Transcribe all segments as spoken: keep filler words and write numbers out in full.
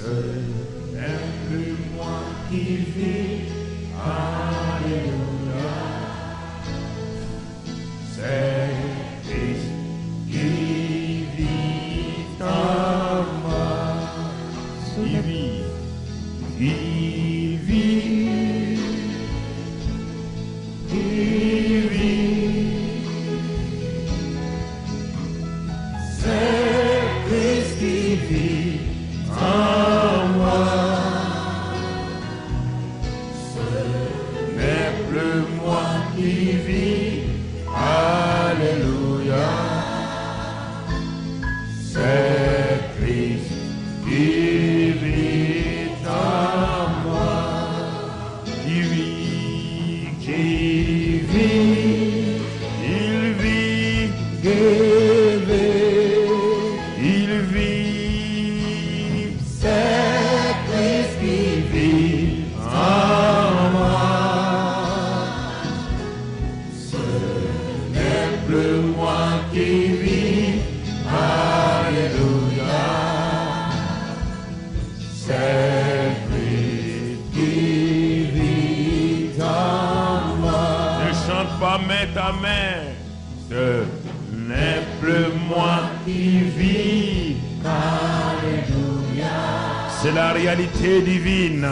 C'est la réalité divine.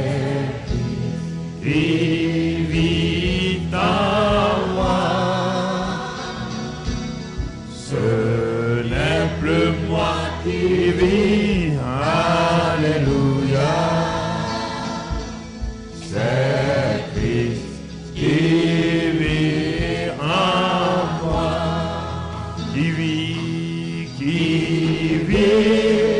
Qui vit en moi. Ce n'est plus moi qui vis. Alléluia. C'est Christ qui vit en moi. Qui vit, qui vit.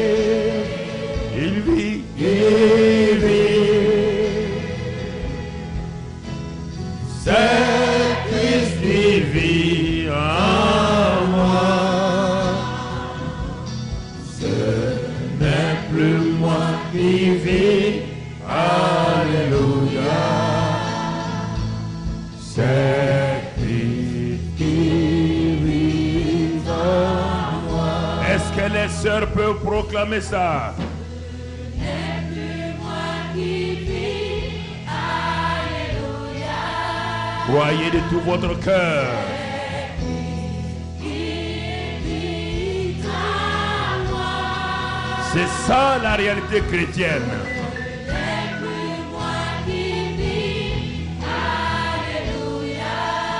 Les sœurs peuvent proclamer ça. C'est plus moi qui vis, alléluia. Croyez de tout votre cœur. C'est ça la réalité chrétienne. C'est plus moi qui vis, alléluia.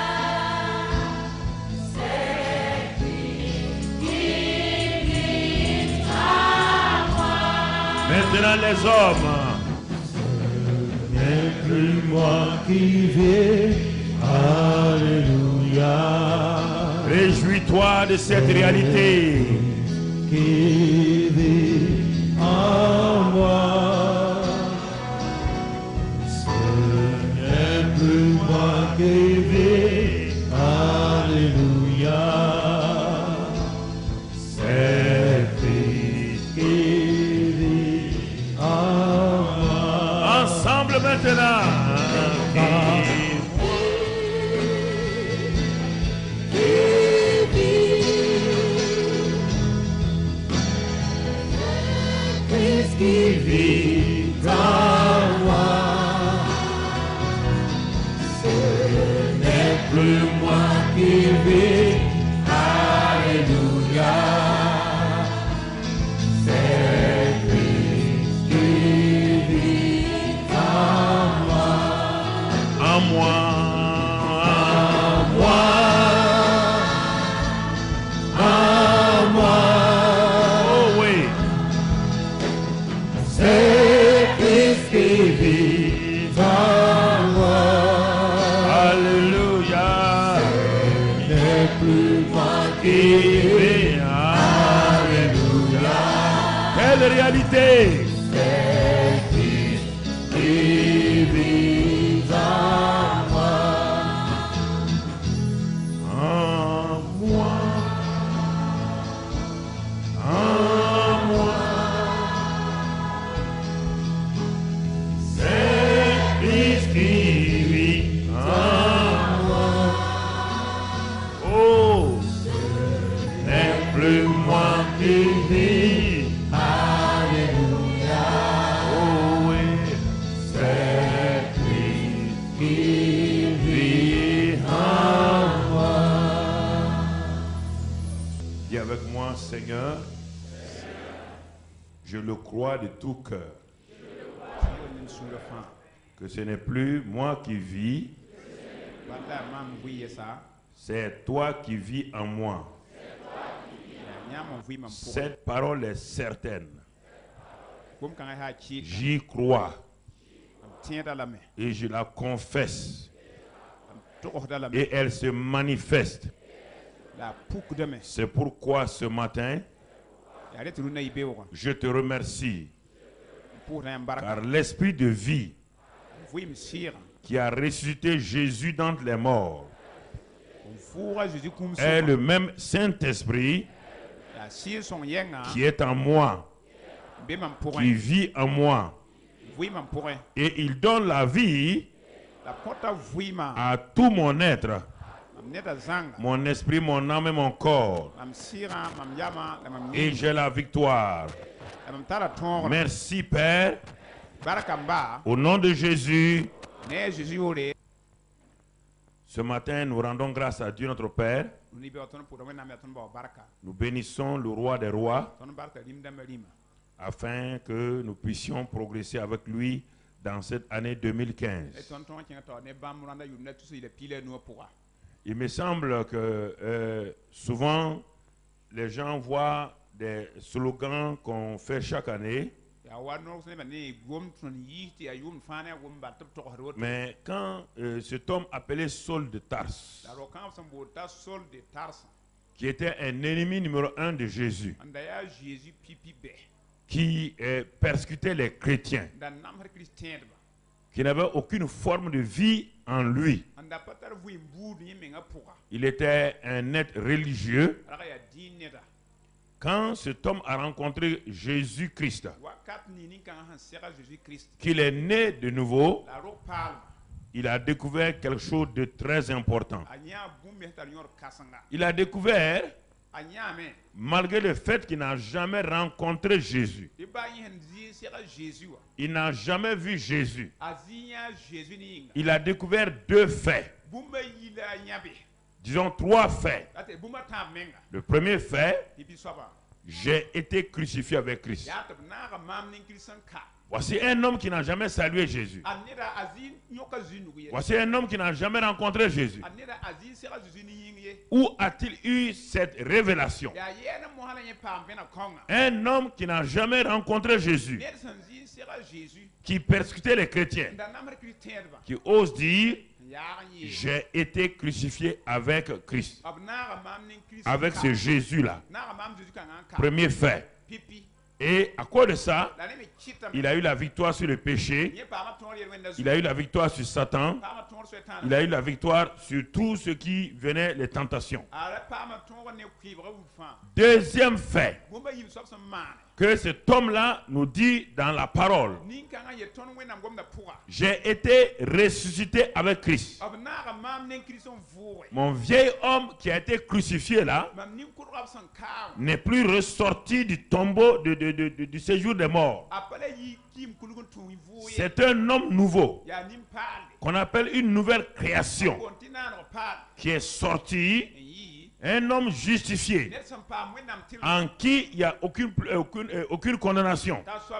C'est Christ qui vit en moi. Maintenant les hommes. Ce n'est plus moi qui vis, alléluia. Réjouis-toi de cette réalité. Qui vit en moi. Ce n'est plus moi qui vis, alléluia. C'est Christ qui vit en moi. Ensemble maintenant. Qui vit en moi. Ce n'est plus moi qui vis, alléluia. C'est Christ qui vit en moi. En moi. En moi. En moi. Oh oui. C'est Christ qui vit en moi. Alléluia. Ce n'est plus moi qui vis. Alléluia. Quelle réalité. C'est Christ qui vit en moi. En moi. En moi. C'est Christ qui vit en moi. Oh, ce n'est plus moi qui vis. Alléluia. Seigneur, je le crois de tout cœur, que ce n'est plus moi qui vis, c'est toi qui vis en moi. Cette parole est certaine. J'y crois et je la confesse et elle se manifeste. C'est pourquoi ce matin, je te remercie car l'esprit de vie qui a ressuscité Jésus d'entre les morts est le même Saint-Esprit qui est en moi, qui vit en moi, et il donne la vie à tout mon être, mon esprit, mon âme et mon corps, et j'ai la victoire. Merci Père, au nom de Jésus. Ce matin, nous rendons grâce à Dieu notre Père. Nous bénissons le roi des rois afin que nous puissions progresser avec lui dans cette année deux mille quinze. Il me semble que euh, souvent les gens voient des slogans qu'on fait chaque année. Mais quand euh, cet homme appelé Saul de Tarse, qui était un ennemi numéro un de Jésus, qui euh, persécutait les chrétiens, qui n'avait aucune forme de vie en lui, il était un être religieux. Quand cet homme a rencontré Jésus-Christ, qu'il est né de nouveau, il a découvert quelque chose de très important. Il a découvert, malgré le fait qu'il n'a jamais rencontré Jésus, il n'a jamais vu Jésus, il a découvert deux faits. Disons trois faits. Le premier fait, j'ai été crucifié avec Christ. Voici un homme qui n'a jamais salué Jésus. Voici un homme qui n'a jamais rencontré Jésus. Où a-t-il eu cette révélation? Un homme qui n'a jamais rencontré Jésus, qui persécutait les chrétiens, qui ose dire, j'ai été crucifié avec Christ, avec ce Jésus-là. Premier fait. Et à cause de ça, il a eu la victoire sur le péché, il a eu la victoire sur Satan, il a eu la victoire sur tout ce qui venait les tentations. Deuxième fait que cet homme-là nous dit dans la parole, j'ai été ressuscité avec Christ. Mon vieil homme qui a été crucifié là n'est plus ressorti du tombeau de, de, de, de, du séjour des morts. C'est un homme nouveau qu'on appelle une nouvelle création qui est sorti. Un homme justifié, en qui il n'y a aucune, aucune, aucune condamnation.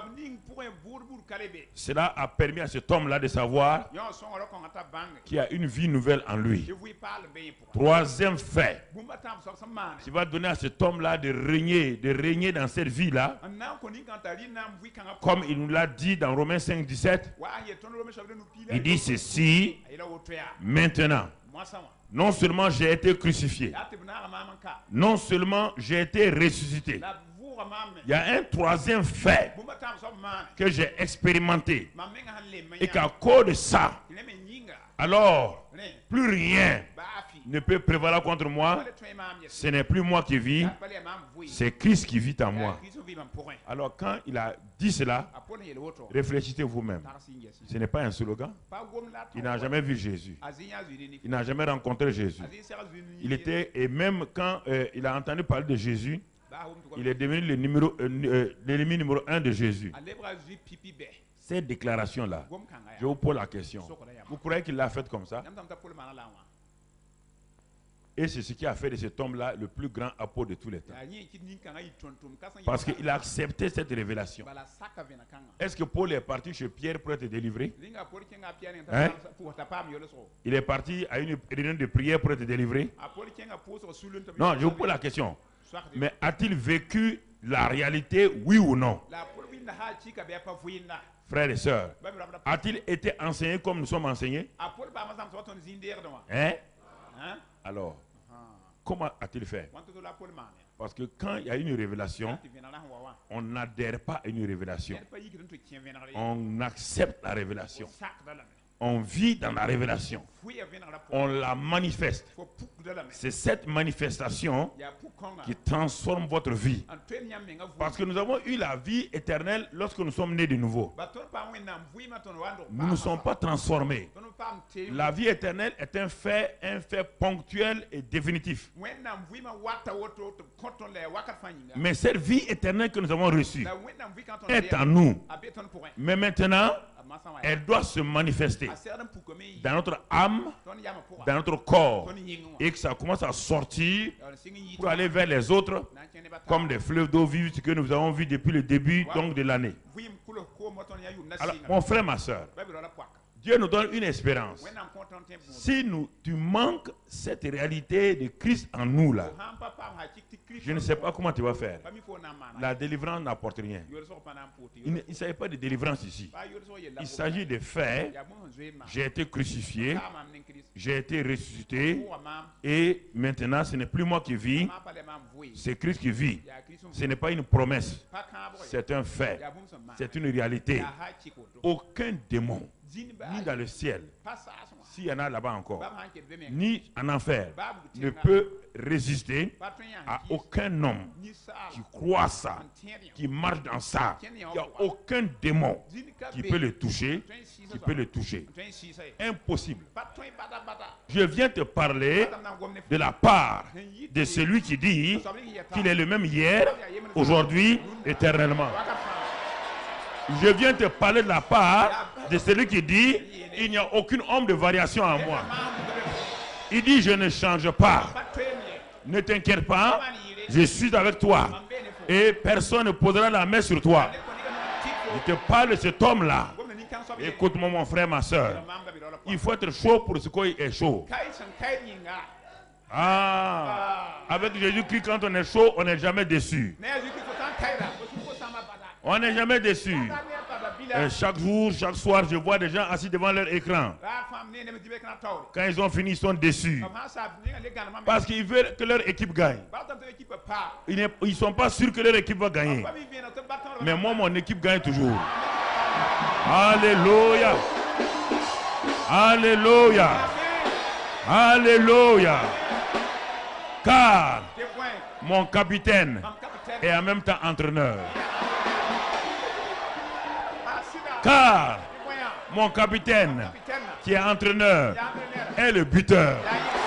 Cela a permis à cet homme-là de savoir qu'il y a une vie nouvelle en lui. Troisième fait, qui va donner à cet homme-là de régner, de régner dans cette vie-là, comme il nous l'a dit dans Romains cinq, dix-sept. Il dit ceci, maintenant. Non seulement j'ai été crucifié, non seulement j'ai été ressuscité, il y a un troisième fait que j'ai expérimenté et qu'à cause de ça, alors plus rien ne peut prévaloir contre moi. Ce n'est plus moi qui vis, c'est Christ qui vit en moi. Alors quand il a dit cela, réfléchissez vous-même. Ce n'est pas un slogan. Il n'a jamais vu Jésus. Il n'a jamais rencontré Jésus. Il était, et même quand euh, il a entendu parler de Jésus, il est devenu le numéro, euh, l'ennemi numéro un de Jésus. Cette déclaration-là, je vous pose la question. Vous croyez qu'il l'a faite comme ça? Et c'est ce qui a fait de cet homme-là le plus grand apôtre de tous les temps. Parce qu'il a accepté cette révélation. Est-ce que Paul est parti chez Pierre pour être délivré? Hein? Il est parti à une réunion de prière pour être délivré? Non, je vous pose la question. Mais a-t-il vécu la réalité, oui ou non? Frères et sœurs, a-t-il été enseigné comme nous sommes enseignés? Hein? Alors, comment a-t-il fait? Parce que quand il y a une révélation, on n'adhère pas à une révélation. On accepte la révélation. On vit dans la révélation. On la manifeste. C'est cette manifestation qui transforme votre vie. Parce que nous avons eu la vie éternelle lorsque nous sommes nés de nouveau. Nous ne sommes pas transformés. La vie éternelle est un fait, un fait ponctuel et définitif. Mais cette vie éternelle que nous avons reçue est en nous. Mais maintenant, elle doit se manifester dans notre âme, dans notre corps, et que ça commence à sortir pour aller vers les autres comme des fleuves d'eau vive, ce que nous avons vu depuis le début donc, de l'année. Alors, mon frère, ma soeur, Dieu nous donne une espérance. Si nous, tu manques cette réalité de Christ en nous là, je ne sais pas comment tu vas faire. La délivrance n'apporte rien. Il ne s'agit pas de délivrance ici. Il s'agit de faire. J'ai été crucifié, j'ai été ressuscité, et maintenant ce n'est plus moi qui vis, c'est Christ qui vit. Ce n'est pas une promesse, c'est un fait, c'est une réalité. Aucun démon, ni dans le ciel, s'il y en a là-bas encore, ni en enfer, ne peut résister à aucun homme qui croit ça, qui marche dans ça. Il n'y a aucun démon qui peut le toucher, qui peut le toucher. Impossible. Je viens te parler de la part de celui qui dit qu'il est le même hier, aujourd'hui, éternellement. Je viens te parler de la part de celui qui dit il n'y a aucune ombre de variation en moi. Il dit je ne change pas. Ne t'inquiète pas, je suis avec toi et personne ne posera la main sur toi. Je te parle de cet homme-là. Écoute-moi mon frère, ma soeur. Il faut être chaud pour ce qui est chaud. Ah, avec Jésus-Christ, quand on est chaud, on n'est jamais déçu. On n'est jamais déçu. Et chaque jour, chaque soir, je vois des gens assis devant leur écran. Quand ils ont fini, ils sont déçus. Parce qu'ils veulent que leur équipe gagne. Ils ne sont pas sûrs que leur équipe va gagner. Mais moi, mon équipe gagne toujours. Alléluia. Alléluia. Alléluia. Car mon capitaine est en même temps entraîneur. Car mon capitaine, qui est entraîneur, est le buteur.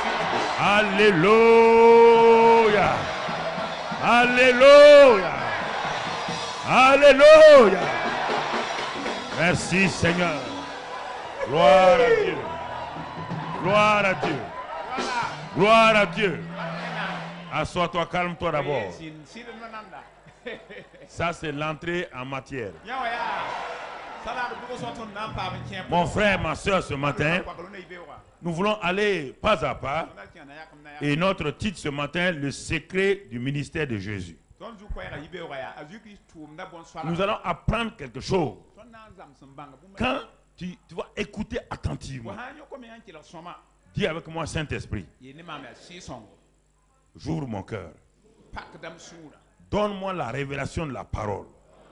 Alléluia. Alléluia. Alléluia. Merci Seigneur. Gloire à Dieu. Gloire à Dieu. Gloire à Dieu. Assois-toi, calme-toi d'abord. Ça, c'est l'entrée en matière. Mon frère, ma soeur, ce matin, nous voulons aller pas à pas. Et notre titre ce matin, le secret du ministère de Jésus. Nous allons apprendre quelque chose. Quand tu, tu vas écouter attentivement, dis avec moi, Saint-Esprit, j'ouvre mon cœur. Donne-moi la révélation de la parole.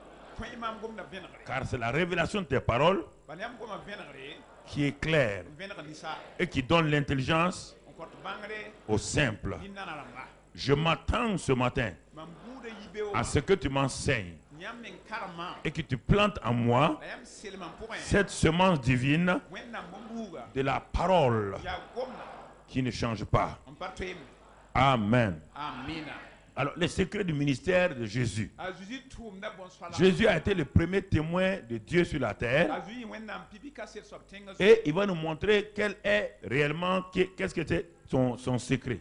Car c'est la révélation de tes paroles qui est claire et qui donne l'intelligence au simple. Je m'attends ce matin à ce que tu m'enseignes et que tu plantes en moi cette semence divine de la parole qui ne change pas. Amen. Alors, les secrets du ministère de Jésus. Jésus a été le premier témoin de Dieu sur la terre. Et il va nous montrer quel est réellement, qu'est-ce que c'est son, son secret.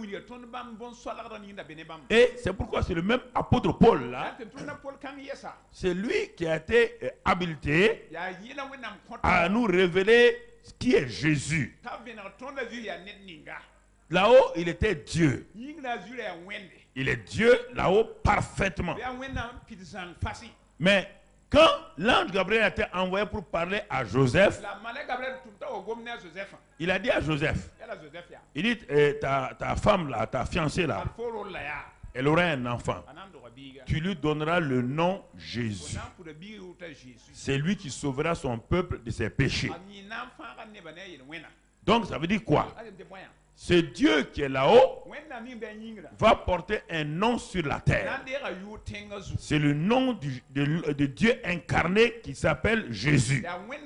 Et c'est pourquoi c'est le même apôtre Paul là. C'est lui qui a été euh, habilité à nous révéler qui est Jésus. Là-haut, il était Dieu. Il est Dieu là-haut parfaitement. Mais quand l'ange Gabriel a été envoyé pour parler à Joseph, il a dit à Joseph, il dit, eh, ta, ta femme là, ta fiancée là, elle aura un enfant. Tu lui donneras le nom Jésus. C'est lui qui sauvera son peuple de ses péchés. Donc ça veut dire quoi? Ce Dieu qui est là-haut va porter un nom sur la terre. C'est le nom du, de, de Dieu incarné qui s'appelle Jésus.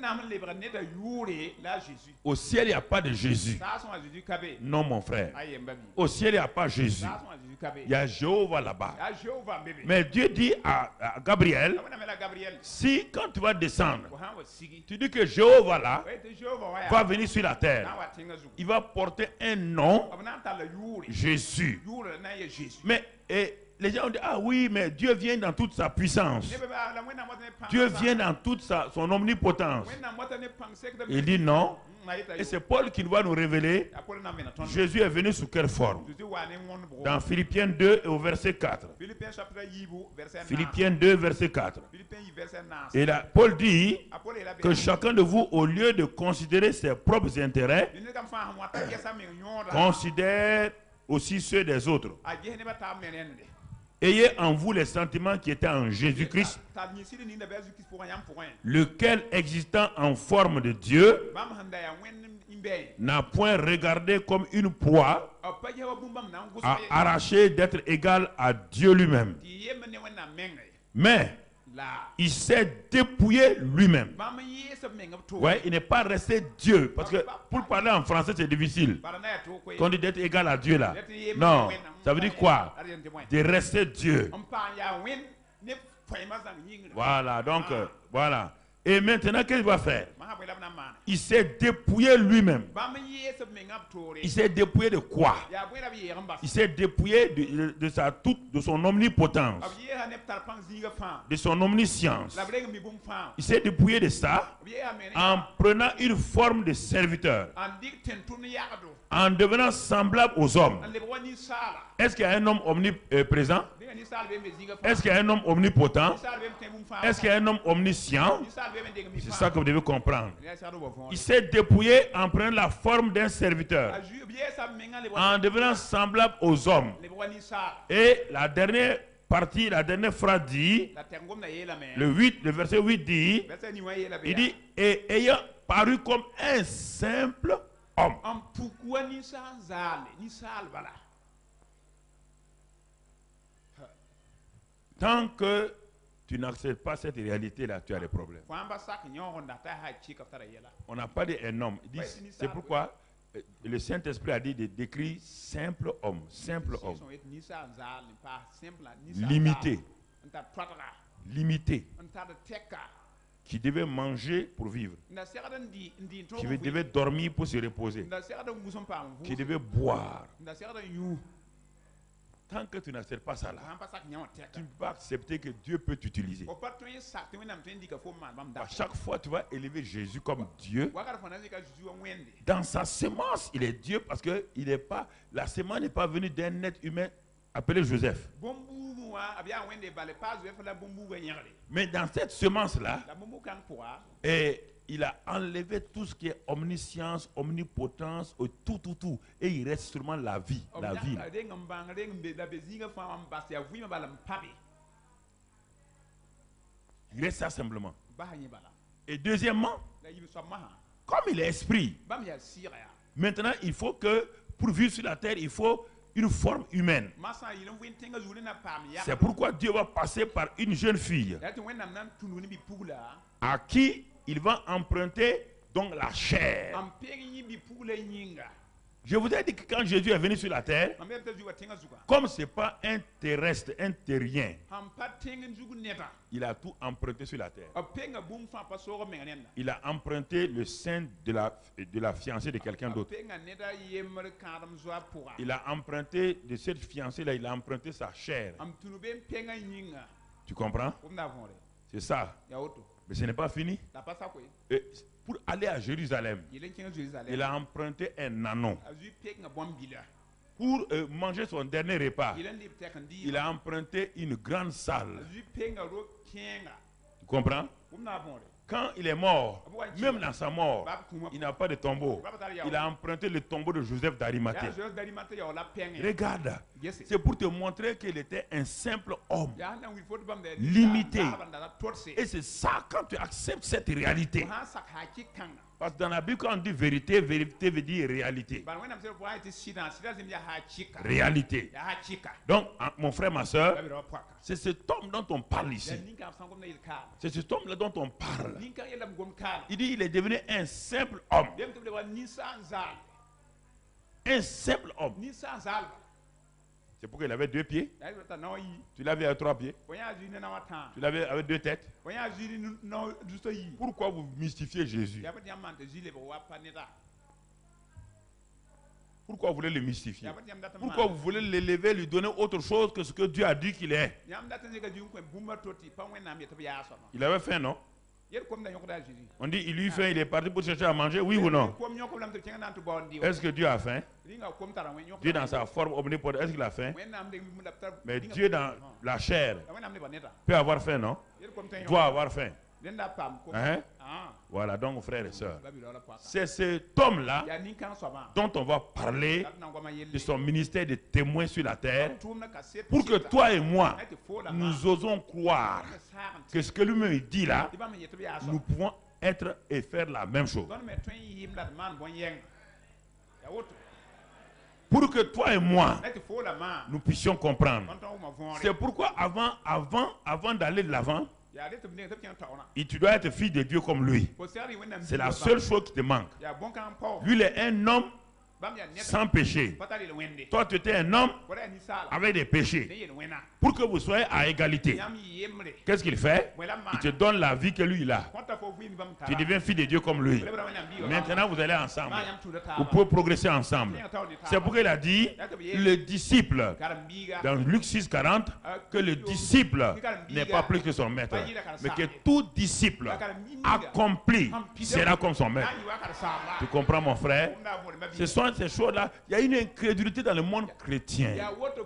Au ciel, il n'y a pas de Jésus. Non, mon frère. Au ciel, il n'y a pas Jésus. Il y a Jéhovah là-bas. Mais Dieu dit à, à Gabriel, si quand tu vas descendre, tu dis que Jéhovah là va venir sur la terre, il va porter un nom, Jésus. Mais et, les gens ont dit, ah oui, mais Dieu vient dans toute sa puissance. Dieu vient dans toute sa, son omnipotence. Il dit non. Et c'est Paul qui va nous révéler Jésus est venu sous quelle forme. Dans Philippiens deux et au verset quatre. Philippiens deux verset quatre. Et là, Paul dit que chacun de vous, au lieu de considérer ses propres intérêts, considère aussi ceux des autres. Ayez en vous les sentiments qui étaient en Jésus-Christ, lequel, existant en forme de Dieu, n'a point regardé comme une proie à arracher d'être égal à Dieu lui-même. Mais il s'est dépouillé lui-même. Ouais, il n'est pas resté Dieu. Parce que pour parler en français, c'est difficile. Quand on dit d'être égal à Dieu là. Non, ça veut dire quoi? De rester Dieu. Voilà, donc, euh, voilà. Et maintenant, qu'est-ce qu'il va faire? Il s'est dépouillé lui-même. Il s'est dépouillé de quoi? Il s'est dépouillé de, de, de, sa, toute, de son omnipotence, de son omniscience. Il s'est dépouillé de ça en prenant une forme de serviteur, en devenant semblable aux hommes. Est-ce qu'il y a un homme omniprésent? Est-ce qu'il y a un homme omnipotent? Est-ce qu'il y a un homme omniscient? C'est ça que vous devez comprendre. Il s'est dépouillé en prenant la forme d'un serviteur, en devenant semblable aux hommes. Et la dernière partie, la dernière phrase dit, le, huit, le verset huit dit, il dit, et ayant paru comme un simple homme. Tant que tu n'acceptes pas cette réalité-là, tu as des problèmes. On n'a pas dit un homme. C'est pourquoi le Saint-Esprit a dit de décrire simple homme. Simple homme. Limité. Limité. Qui devait manger pour vivre. Qui devait dormir pour se reposer. Qui devait boire. Tant que tu n'acceptes pas ça là, tu ne peux pas accepter que Dieu peut t'utiliser. À chaque fois, tu vas élever Jésus comme Dieu. Dans sa semence, il est Dieu parce que il est pas, la semence n'est pas venue d'un être humain appelé Joseph. Mais dans cette semence-là, et il a enlevé tout ce qui est omniscience, omnipotence, tout, tout, tout. Et il reste seulement la vie, la vie. Il reste ça simplement. Et deuxièmement, comme il est esprit, maintenant il faut que, pour vivre sur la terre, il faut une forme humaine. C'est pourquoi Dieu va passer par une jeune fille à qui il va emprunter donc la chair. Je vous ai dit que quand Jésus est venu sur la terre, comme ce n'est pas un terrestre, un terrien, il a tout emprunté sur la terre. Il a emprunté le sein de la, de la fiancée de quelqu'un d'autre. Il a emprunté de cette fiancée-là, il a emprunté sa chair. Tu comprends? C'est ça. Mais ce n'est pas fini. Et pour aller à Jérusalem, il a emprunté un anon. Pour euh, manger son dernier repas, il a emprunté une grande salle. Tu comprends? Quand il est mort, même dans sa mort, il n'a pas de tombeau. Il a emprunté le tombeau de Joseph d'Arimathée. Regarde, c'est pour te montrer qu'il était un simple homme, limité. Et c'est ça, quand tu acceptes cette réalité. Parce que dans la Bible, quand on dit vérité, vérité veut dire réalité. Réalité. Donc, mon frère, ma soeur, c'est cet homme dont on parle ici. C'est cet homme-là dont on parle. Il dit il est devenu un simple homme. Un simple homme. C'est pourquoi il avait deux pieds. Tu l'avais avec trois pieds. Tu l'avais avec deux têtes. Pourquoi vous mystifiez Jésus? Pourquoi vous voulez le mystifier? Pourquoi vous voulez l'élever, lui donner autre chose que ce que Dieu a dit qu'il est? Il avait faim, non? On dit, il lui faim, il est parti pour chercher à manger, oui ou non? Est-ce que Dieu a faim? Dieu dans sa forme omnipotente, est-ce qu'il a faim? Mais Dieu dans la chair peut avoir faim, non? Doit avoir faim. Hein? Voilà, donc frères et sœurs, c'est cet homme-là dont on va parler de son ministère de témoin sur la terre, pour que toi et moi, nous osons croire que ce que lui-même dit là, nous pouvons être et faire la même chose. Pour que toi et moi, nous puissions comprendre. C'est pourquoi avant, avant, avant d'aller de l'avant, et tu dois être fille de Dieu comme lui. C'est la seule chose qui te manque. Lui, il est un homme sans péché. Toi, tu étais un homme avec des péchés. Pour que vous soyez à égalité, qu'est-ce qu'il fait? Il te donne la vie que lui, il a. Tu deviens fille de Dieu comme lui. Maintenant, vous allez ensemble. Vous pouvez progresser ensemble. C'est pourquoi il a dit, le disciple, dans Luc six, quarante, que le disciple n'est pas plus que son maître, mais que tout disciple accompli sera comme son maître. Tu comprends, mon frère? Ce sont ces choses-là. Il y a une incrédulité dans le monde chrétien.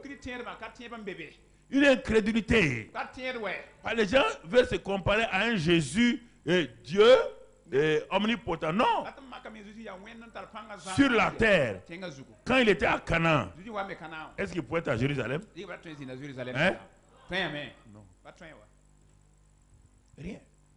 Une incrédulité. Les gens veulent se comparer à un Jésus, et Dieu et omnipotent. Non. Sur la terre, quand il était à Canaan, est-ce qu'il pouvait être à Jérusalem? Hein? Non. Rien.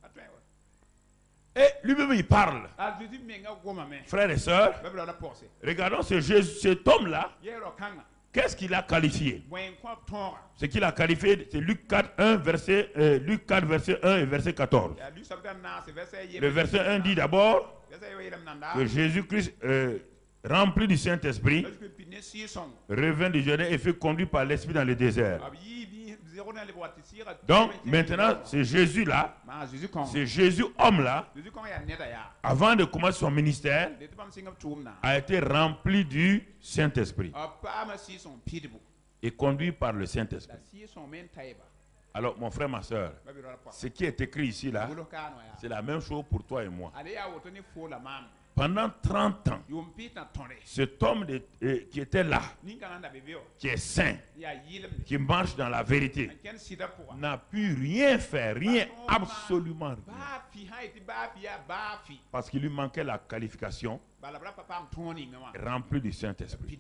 Et lui-même il parle. Frères et sœurs, regardons ce Jésus, cet homme-là. Qu'est-ce qu'il a qualifié? Ce qu'il a qualifié, c'est Luc quatre, un, verset, euh, Luc quatre, verset un et verset quatorze. Le verset un dit d'abord que Jésus-Christ, euh, rempli du Saint-Esprit, revint du Jourdain et fut conduit par l'Esprit dans le désert. Donc maintenant, c'est Jésus-là, c'est Jésus homme-là, avant de commencer son ministère, a été rempli du Saint-Esprit et conduit par le Saint-Esprit. Alors mon frère, ma soeur, ce qui est écrit ici là, c'est la même chose pour toi et moi. Pendant trente ans, cet homme de, euh, qui était là, qui est saint, qui marche dans la vérité, n'a pu rien faire, rien, absolument rien. Parce qu'il lui manquait la qualification remplie du Saint-Esprit.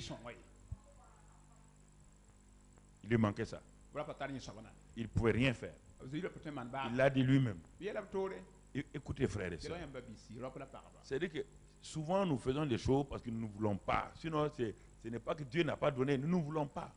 Il lui manquait ça. Il ne pouvait rien faire. Il l'a dit lui-même. Écoutez, frères et sœurs, c'est-à-dire que souvent nous faisons des choses parce que nous ne voulons pas. Sinon, ce n'est pas que Dieu n'a pas donné, nous ne voulons pas.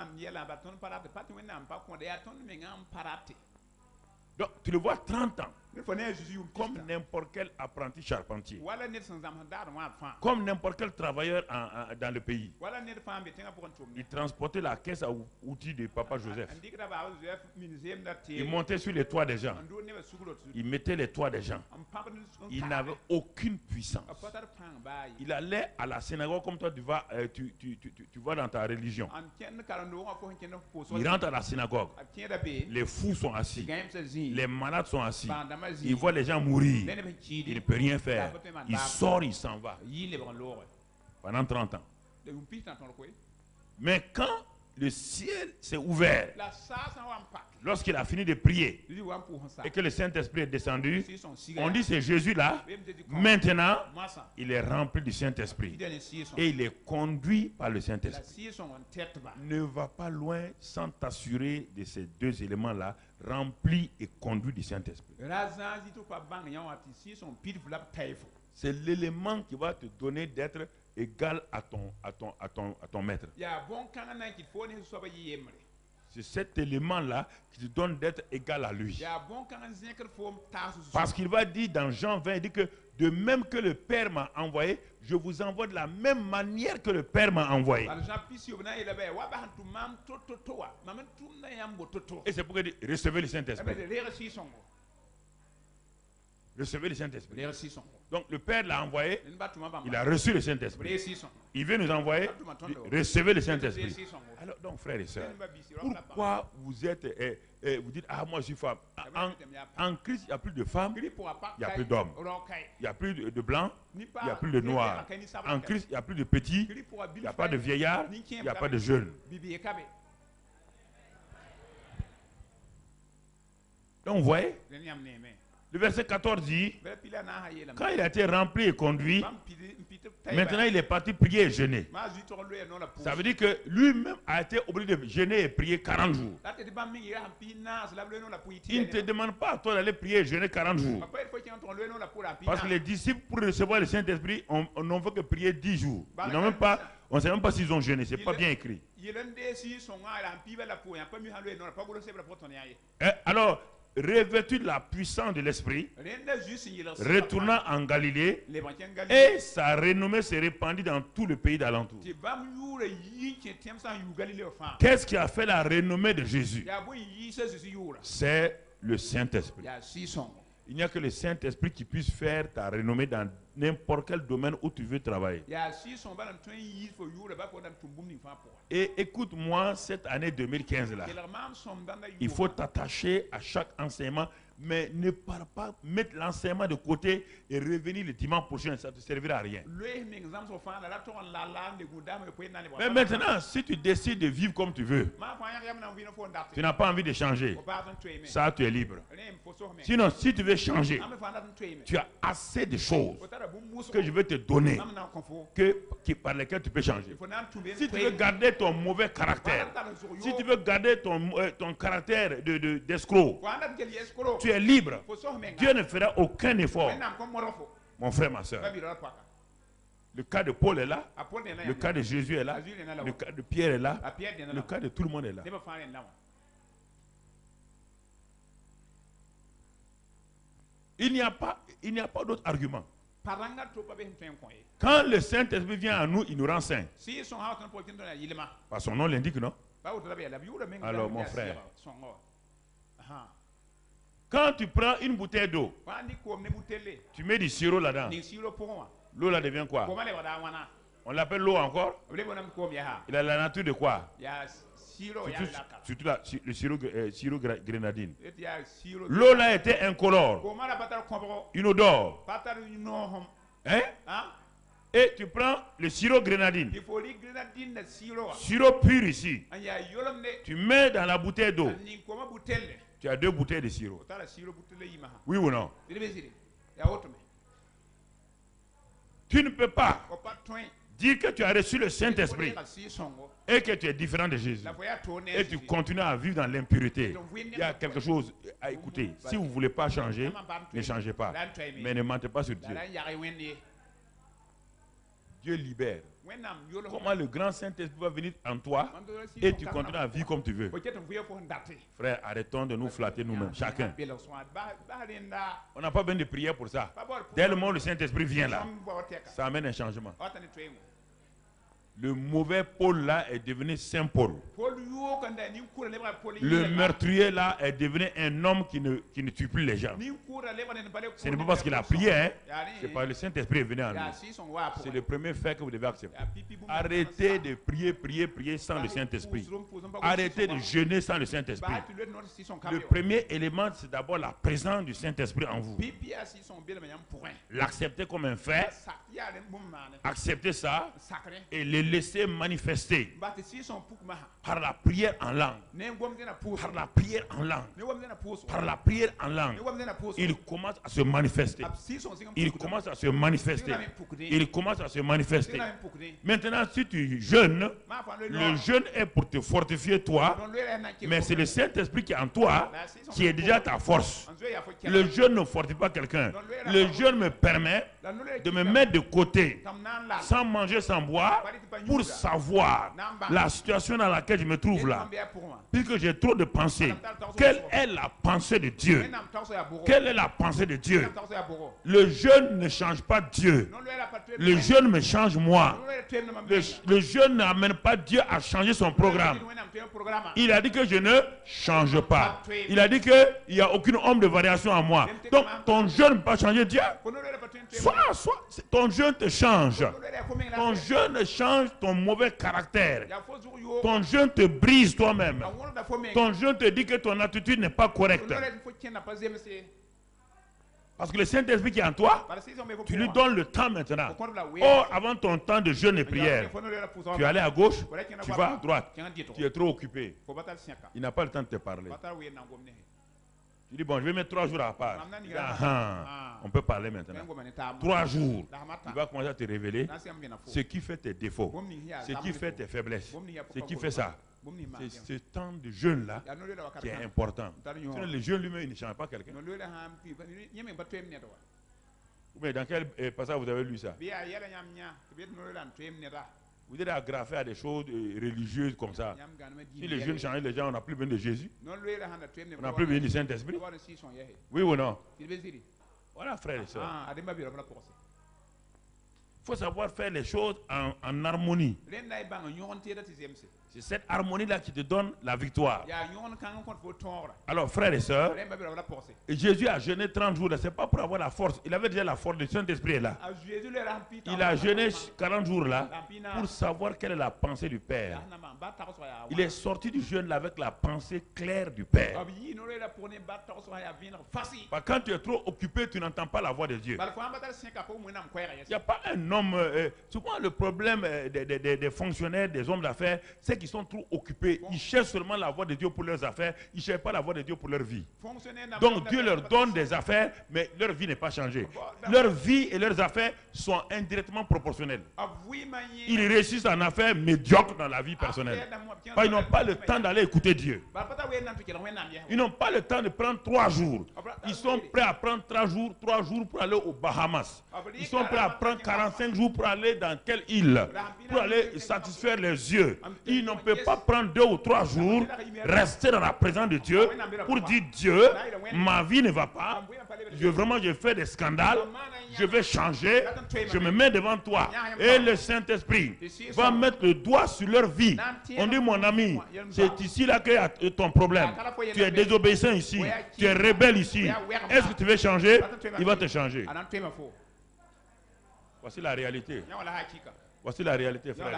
Donc, tu le vois trente ans. Comme n'importe quel apprenti charpentier. Comme n'importe quel travailleur en, en, dans le pays. Il transportait la caisse à outils de Papa Joseph. Il montait sur les toits des gens. Il mettait les toits des gens. Il n'avait aucune puissance. Il allait à la synagogue comme toi tu vas, euh, tu, tu, tu, tu, tu vas dans ta religion. Il rentre à la synagogue. Les fous sont assis. Les malades sont assis. Il voit les gens mourir. Il ne peut rien faire. Il sort, il s'en va. Pendant trente ans. Mais quand le ciel s'est ouvert, lorsqu'il a fini de prier et que le Saint-Esprit est descendu, on dit c'est Jésus là. Maintenant, il est rempli du Saint-Esprit et il est conduit par le Saint-Esprit. Ne va pas loin sans t'assurer de ces deux éléments-là, rempli et conduit du Saint-Esprit. C'est l'élément qui va te donner d'être égal à ton, à ton, à ton, à ton maître. C'est cet élément-là qui te donne d'être égal à lui. Parce qu'il va dire dans Jean vingt, il dit que de même que le Père m'a envoyé, je vous envoie de la même manière que le Père m'a envoyé. Et c'est pourquoi il dit, recevez le Saint-Esprit. Recevez le Saint-Esprit. Donc le Père l'a envoyé, il a reçu le Saint-Esprit. Il veut nous envoyer, recevez le Saint-Esprit. Alors donc frères et sœurs, pourquoi vous êtes, eh, eh, vous dites, ah moi je suis femme. En, en Christ, il n'y a plus de femmes, il n'y a plus d'hommes. Il n'y a plus de, de blancs, il n'y a plus de noirs. En Christ, il n'y a plus de petits, il n'y a pas de vieillards, il n'y a pas de jeunes. Donc vous voyez, le verset quatorze dit, quand il a été rempli et conduit, maintenant il est parti prier et jeûner. Ça veut dire que lui-même a été obligé de jeûner et prier quarante jours. Il ne te demande pas à toi d'aller prier et jeûner quarante jours. Parce que les disciples, pour recevoir le Saint-Esprit, on n'ont fait que prier dix jours. Ils n'ont même pas, on ne sait même pas s'ils ont jeûné, ce n'est pas bien écrit. Et alors, revêtu de la puissance de l'Esprit, retournant en Galilée, et sa renommée s'est répandue dans tout le pays d'alentour. Qu'est-ce qui a fait la renommée de Jésus? C'est le Saint-Esprit. Il n'y a que le Saint-Esprit qui puisse faire ta renommée dans n'importe quel domaine où tu veux travailler. Et écoute-moi, cette année deux mille quinze là, il faut t'attacher à chaque enseignement, mais ne pars pas mettre l'enseignement de côté et revenir le dimanche prochain, ça ne te servira à rien. Mais maintenant, si tu décides de vivre comme tu veux, tu n'as pas envie de changer, ça tu es libre. Sinon, si tu veux changer, tu as assez de choses que je veux te donner, que, qui, par lesquelles tu peux changer. Si tu veux garder ton mauvais caractère, si tu veux garder ton, euh, ton caractère de, de, d'escroc, tu es libre. Dieu ne fera aucun effort. Mon frère, ma soeur. Le cas de Paul est là, le cas de Jésus est là, le cas de Pierre est là, le cas de tout le monde est là. Il n'y a pas, il n'y a pas d'autre argument. Quand le Saint-Esprit vient à nous, il nous rend saints. Parce que son nom l'indique, non? Alors mon frère, quand tu prends une bouteille d'eau, tu mets du sirop là-dedans. L'eau là devient quoi? On l'appelle l'eau encore? Il a la nature de quoi? Surtout, surtout la, le sirop, euh, sirop grenadine. L'eau là était incolore. Une odeur. Hein? Et tu prends le sirop grenadine. Sirop pur ici. Tu mets dans la bouteille d'eau. Tu as deux bouteilles de sirop. Oui ou non? Tu ne peux pas dire que tu as reçu le Saint-Esprit et que tu es différent de Jésus et tu continues à vivre dans l'impureté. Il y a quelque chose à écouter. Si vous ne voulez pas changer, ne changez pas. Mais ne mentez pas sur Dieu. Dieu libère. Comment le grand Saint-Esprit va venir en toi et tu continues à vivre comme tu veux? Frère, arrêtons de nous flatter nous-mêmes, chacun. On n'a pas besoin de prière pour ça. Dès le moment où le Saint-Esprit vient là, ça amène un changement. Le mauvais Paul là est devenu Saint Paul. Le meurtrier là est devenu un homme qui ne, qui ne tue plus les gens. Ce n'est pas parce qu'il a prié, hein. C'est parce que le Saint-Esprit est venu en lui. C'est le premier fait que vous devez accepter. Arrêtez de prier, prier, prier sans le Saint-Esprit. Arrêtez de jeûner sans le Saint-Esprit. Le premier élément, c'est d'abord la présence du Saint-Esprit en vous. L'accepter comme un fait, accepter ça et le laisser manifester par la prière en langue. Par la prière en langue. Par la prière en langue. Il commence à se manifester. Il commence à se manifester. Il commence à se manifester. Maintenant, si tu jeûnes, le jeûne est pour te fortifier toi, mais c'est le Saint-Esprit qui est en toi qui est déjà ta force. Le jeûne ne fortifie pas quelqu'un. Le jeûne me permet de me mettre de côté, sans manger, sans boire, pour savoir la situation dans laquelle je me trouve là. Puisque j'ai trop de pensées. Quelle est la pensée de Dieu? Quelle est la pensée de Dieu? Le jeûne ne change pas Dieu. Le jeûne me change moi. Le, le jeûne n'amène pas Dieu à changer son programme. Il a dit que je ne change pas. Il a dit qu'il n'y a aucune ombre de variation en moi. Donc ton jeûne ne peut pas changer Dieu. Soit, soit, ton jeûne te change. Ton jeûne change ton mauvais caractère. Ton jeûne te brise toi-même. Ton jeûne te dit que ton attitude n'est pas correcte. Parce que le Saint-Esprit qui est en toi, tu lui donnes le temps maintenant. Or, avant ton temps de jeûne et prière, tu es allé à gauche, tu vas à droite. Tu es trop occupé. Il n'a pas le temps de te parler. Tu dis, bon, je vais mettre trois jours à part. Ah, ah, on peut parler maintenant. Trois jours. Tu vas commencer à te révéler ce qui fait tes défauts, ce qui fait tes faiblesses, ce qui fait ça. C'est ce temps de jeûne-là qui est important. Sinon, le jeûne lui-même, il ne change pas quelqu'un. Mais dans quel eh, passage vous avez lu ça? Vous êtes aggraffé à des choses euh, religieuses comme ça. Si les jeunes changent les gens, on n'a plus besoin de Jésus. On n'a plus besoin du Saint-Esprit. Oui ou non? Voilà, frères et sœurs. Il faut savoir faire les choses en, en harmonie. C'est cette harmonie-là qui te donne la victoire. Alors, frères et sœurs, Jésus a jeûné trente jours. Ce n'est pas pour avoir la force. Il avait déjà la force du Saint-Esprit là. Il a jeûné quarante jours là pour savoir quelle est la pensée du Père. Il est sorti du jeûne là avec la pensée claire du Père. Quand tu es trop occupé, tu n'entends pas la voix de Dieu. Il n'y a pas un homme. Euh, souvent, le problème euh, des, des, des fonctionnaires, des hommes d'affaires, c'est qu'ils sont trop occupés. Ils cherchent seulement la voix de Dieu pour leurs affaires. Ils ne cherchent pas la voix de Dieu pour leur vie. Donc Dieu leur donne des affaires, mais leur vie n'est pas changée. Leur vie et leurs affaires sont indirectement proportionnelles. Ils réussissent en affaires médiocres dans la vie personnelle. Parce qu'ils n'ont pas le temps d'aller écouter Dieu. Ils n'ont pas le temps de prendre trois jours. Ils sont prêts à prendre trois jours, trois jours pour aller aux Bahamas. Ils sont prêts à prendre quarante-cinq jours pour aller dans quelle île? Pour aller satisfaire les yeux. Ils ne peuvent pas prendre deux ou trois jours, rester dans la présence de Dieu pour dire Dieu, ma vie ne va pas. Je, vraiment, je fais des scandales. Je vais changer. Je me mets devant toi. Et le Saint-Esprit va mettre le doigt sur leur vie. On dit, mon ami, c'est ici là qu'il y a ton problème. Tu es désobéissant ici. Tu es rebelle ici. Est-ce que tu veux changer? Il va te changer. Voici la réalité. Voici la réalité, frère.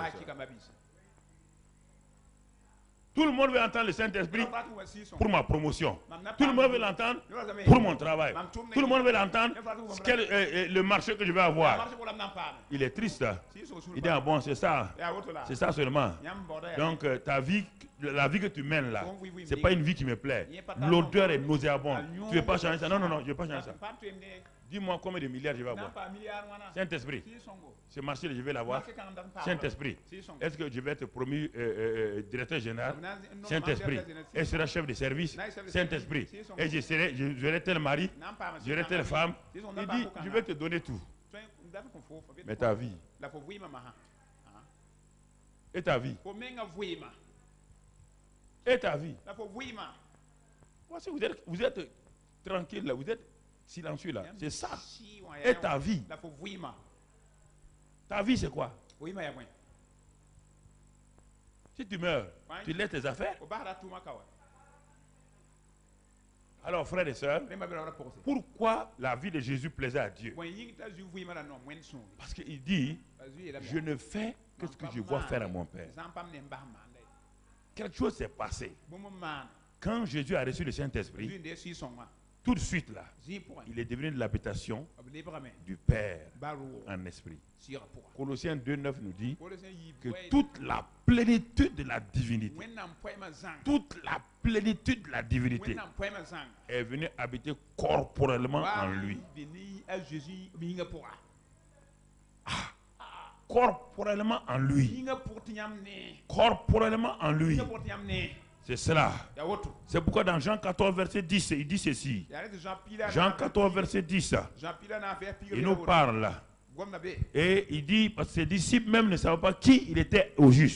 Tout le monde veut entendre le Saint-Esprit pour ma promotion. Tout le monde veut l'entendre pour mon travail. Tout le monde veut l'entendre quel est le marché que je vais avoir. Il est triste. Il dit, ah bon, c'est ça. C'est ça seulement. Donc, euh, ta vie, la vie que tu mènes là, c'est pas une vie qui me plaît. L'odeur est nauséabonde. Tu ne veux pas changer ça? Non, non, non, je ne veux pas changer ça. Dis-moi combien de milliards je vais avoir. Saint-Esprit, ce marché, je vais l'avoir. Saint-Esprit, est-ce que je vais être promu euh, euh, directeur général? Saint-Esprit, est-ce que je serai chef de service? Saint-Esprit, et je serai, je serai tel mari, je serai telle femme. Il dit, je vais te donner tout. Mais ta vie. Et ta vie. Et ta vie. Voici, vous êtes, vous êtes tranquille là, vous êtes silencieux là. C'est ça. Et ta vie. Ta vie c'est quoi? Si tu meurs, tu laisses tes affaires. Alors frères et sœurs, pourquoi la vie de Jésus plaisait à Dieu? Parce qu'il dit, je ne fais que ce que je vois faire à mon Père. Quelque chose s'est passé. Quand Jésus a reçu le Saint-Esprit, tout de suite là, il est devenu de l'habitation du Père en esprit. Colossiens deux neuf nous dit que toute la plénitude de la divinité, toute la plénitude de la divinité est venue habiter corporellement en lui. Ah, corporellement en lui. Corporellement en lui. C'est cela. C'est pourquoi dans Jean quatorze, verset dix, il dit ceci. Jean quatorze, verset dix, il nous parle. Et il dit, parce que ses disciples même ne savaient pas qui il était au juste.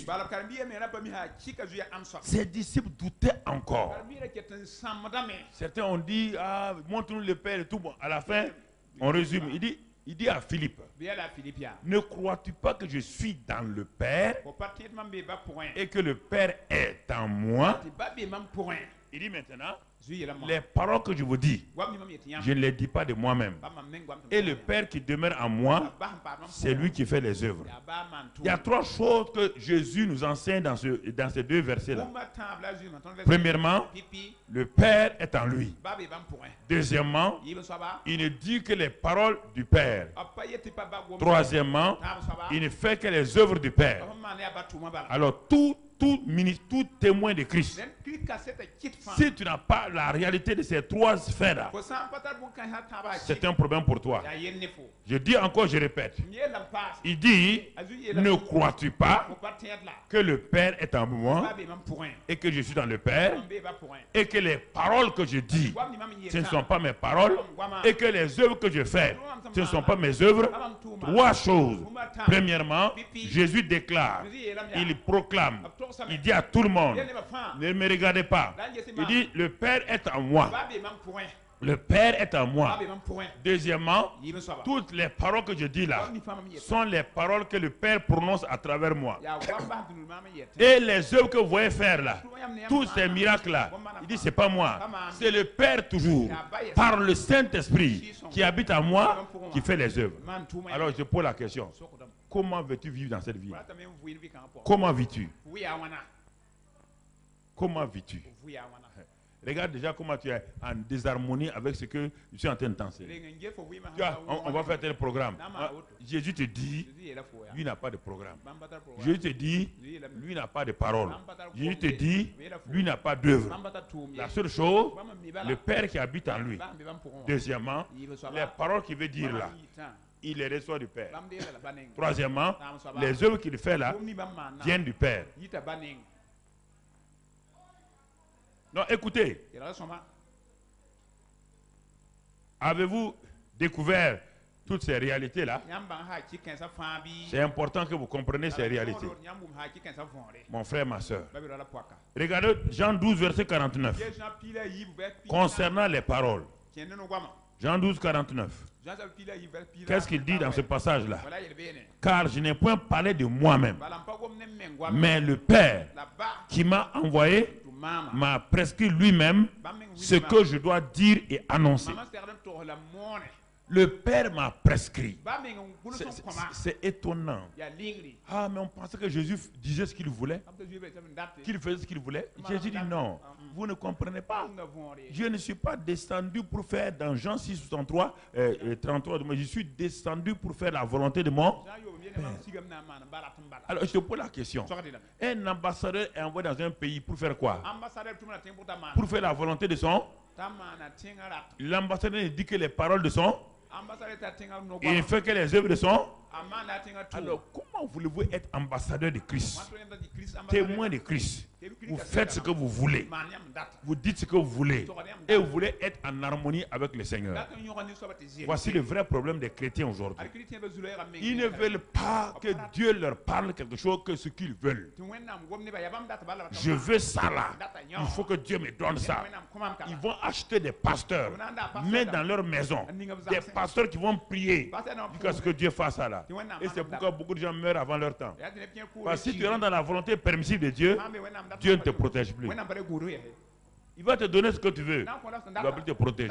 Ses disciples doutaient encore. Certains ont dit, ah, montre-nous le Père et tout. Bon, à la fin, on résume. Il dit, il dit à Philippe, ne crois-tu pas que je suis dans le Père et que le Père est en moi? Il dit maintenant, les paroles que je vous dis, je ne les dis pas de moi-même. Et le Père qui demeure en moi, c'est lui qui fait les œuvres. Il y a trois choses que Jésus nous enseigne dans, ce, dans ces deux versets-là. Premièrement, le Père est en lui. Deuxièmement, il ne dit que les paroles du Père. Troisièmement, il ne fait que les œuvres du Père. Alors tout Tout, tout témoin de Christ, si tu n'as pas la réalité de ces trois sphères, c'est un problème pour toi. Je dis encore, je répète. Il dit, ne crois-tu pas que le Père est en moi et que je suis dans le Père et que les paroles que je dis, ce ne sont pas mes paroles et que les œuvres que je fais, ce ne sont pas mes œuvres? Trois choses. Premièrement, Jésus déclare, il proclame, il dit à tout le monde, ne me regardez pas. Il dit, le Père est en moi. Le Père est en moi. Deuxièmement, toutes les paroles que je dis là sont les paroles que le Père prononce à travers moi. Et les œuvres que vous voyez faire là, tous ces miracles là, il dit c'est pas moi, c'est le Père toujours, par le Saint-Esprit qui habite en moi, qui fait les œuvres. Alors je pose la question, comment veux-tu vivre dans cette vie? Comment vis-tu? Comment vis-tu? Regarde déjà comment tu es en désharmonie avec ce que je suis en train de t'enseigner. On, on va faire tel programme. Ah, Jésus te dit, lui n'a pas de programme. Jésus te dit, lui n'a pas de parole. Jésus te dit, lui n'a pas d'œuvre. La seule chose, le Père qui habite en lui. Deuxièmement, les paroles qu'il veut dire là, il les reçoit du Père. Troisièmement, les œuvres qu'il fait là viennent du Père. Non, écoutez. Avez-vous découvert toutes ces réalités-là? C'est important que vous compreniez ces réalités. Mon frère, ma soeur. Regardez Jean douze, verset quarante-neuf. Concernant les paroles. Jean douze, quarante-neuf. Qu'est-ce qu'il dit dans ce passage-là? Car je n'ai point parlé de moi-même, mais le Père qui m'a envoyé m'a prescrit lui-même ce que je dois dire et annoncer. Le Père m'a prescrit. C'est étonnant. Ah, mais on pensait que Jésus disait ce qu'il voulait, qu'il faisait ce qu'il voulait. Jésus dit non, vous ne comprenez pas. Je ne suis pas descendu pour faire dans Jean six, soixante-trois, euh, trente-trois, mais je suis descendu pour faire la volonté de mon Père. Alors je te pose la question. Un ambassadeur est envoyé dans un pays pour faire quoi? Pour faire la volonté de son. L'ambassadeur dit que les paroles de son. Il fait que les œuvres de son. Alors, comment voulez-vous être ambassadeur de Christ, témoin de Christ? Vous faites ce que vous voulez, vous dites ce que vous voulez, et vous voulez être en harmonie avec le Seigneur. Voici le vrai problème des chrétiens aujourd'hui. Ils ne veulent pas que Dieu leur parle quelque chose que ce qu'ils veulent. Je veux ça là. Il faut que Dieu me donne ça. Ils vont acheter des pasteurs, mettre dans leur maison des pasteurs qui vont prier jusqu'à ce que Dieu fasse ça là. Et c'est pourquoi beaucoup de gens meurent avant leur temps. Parce que si tu rentres dans la volonté permissive de Dieu, Dieu ne te protège plus. Il va te donner ce que tu veux. Il ne va plus te protéger.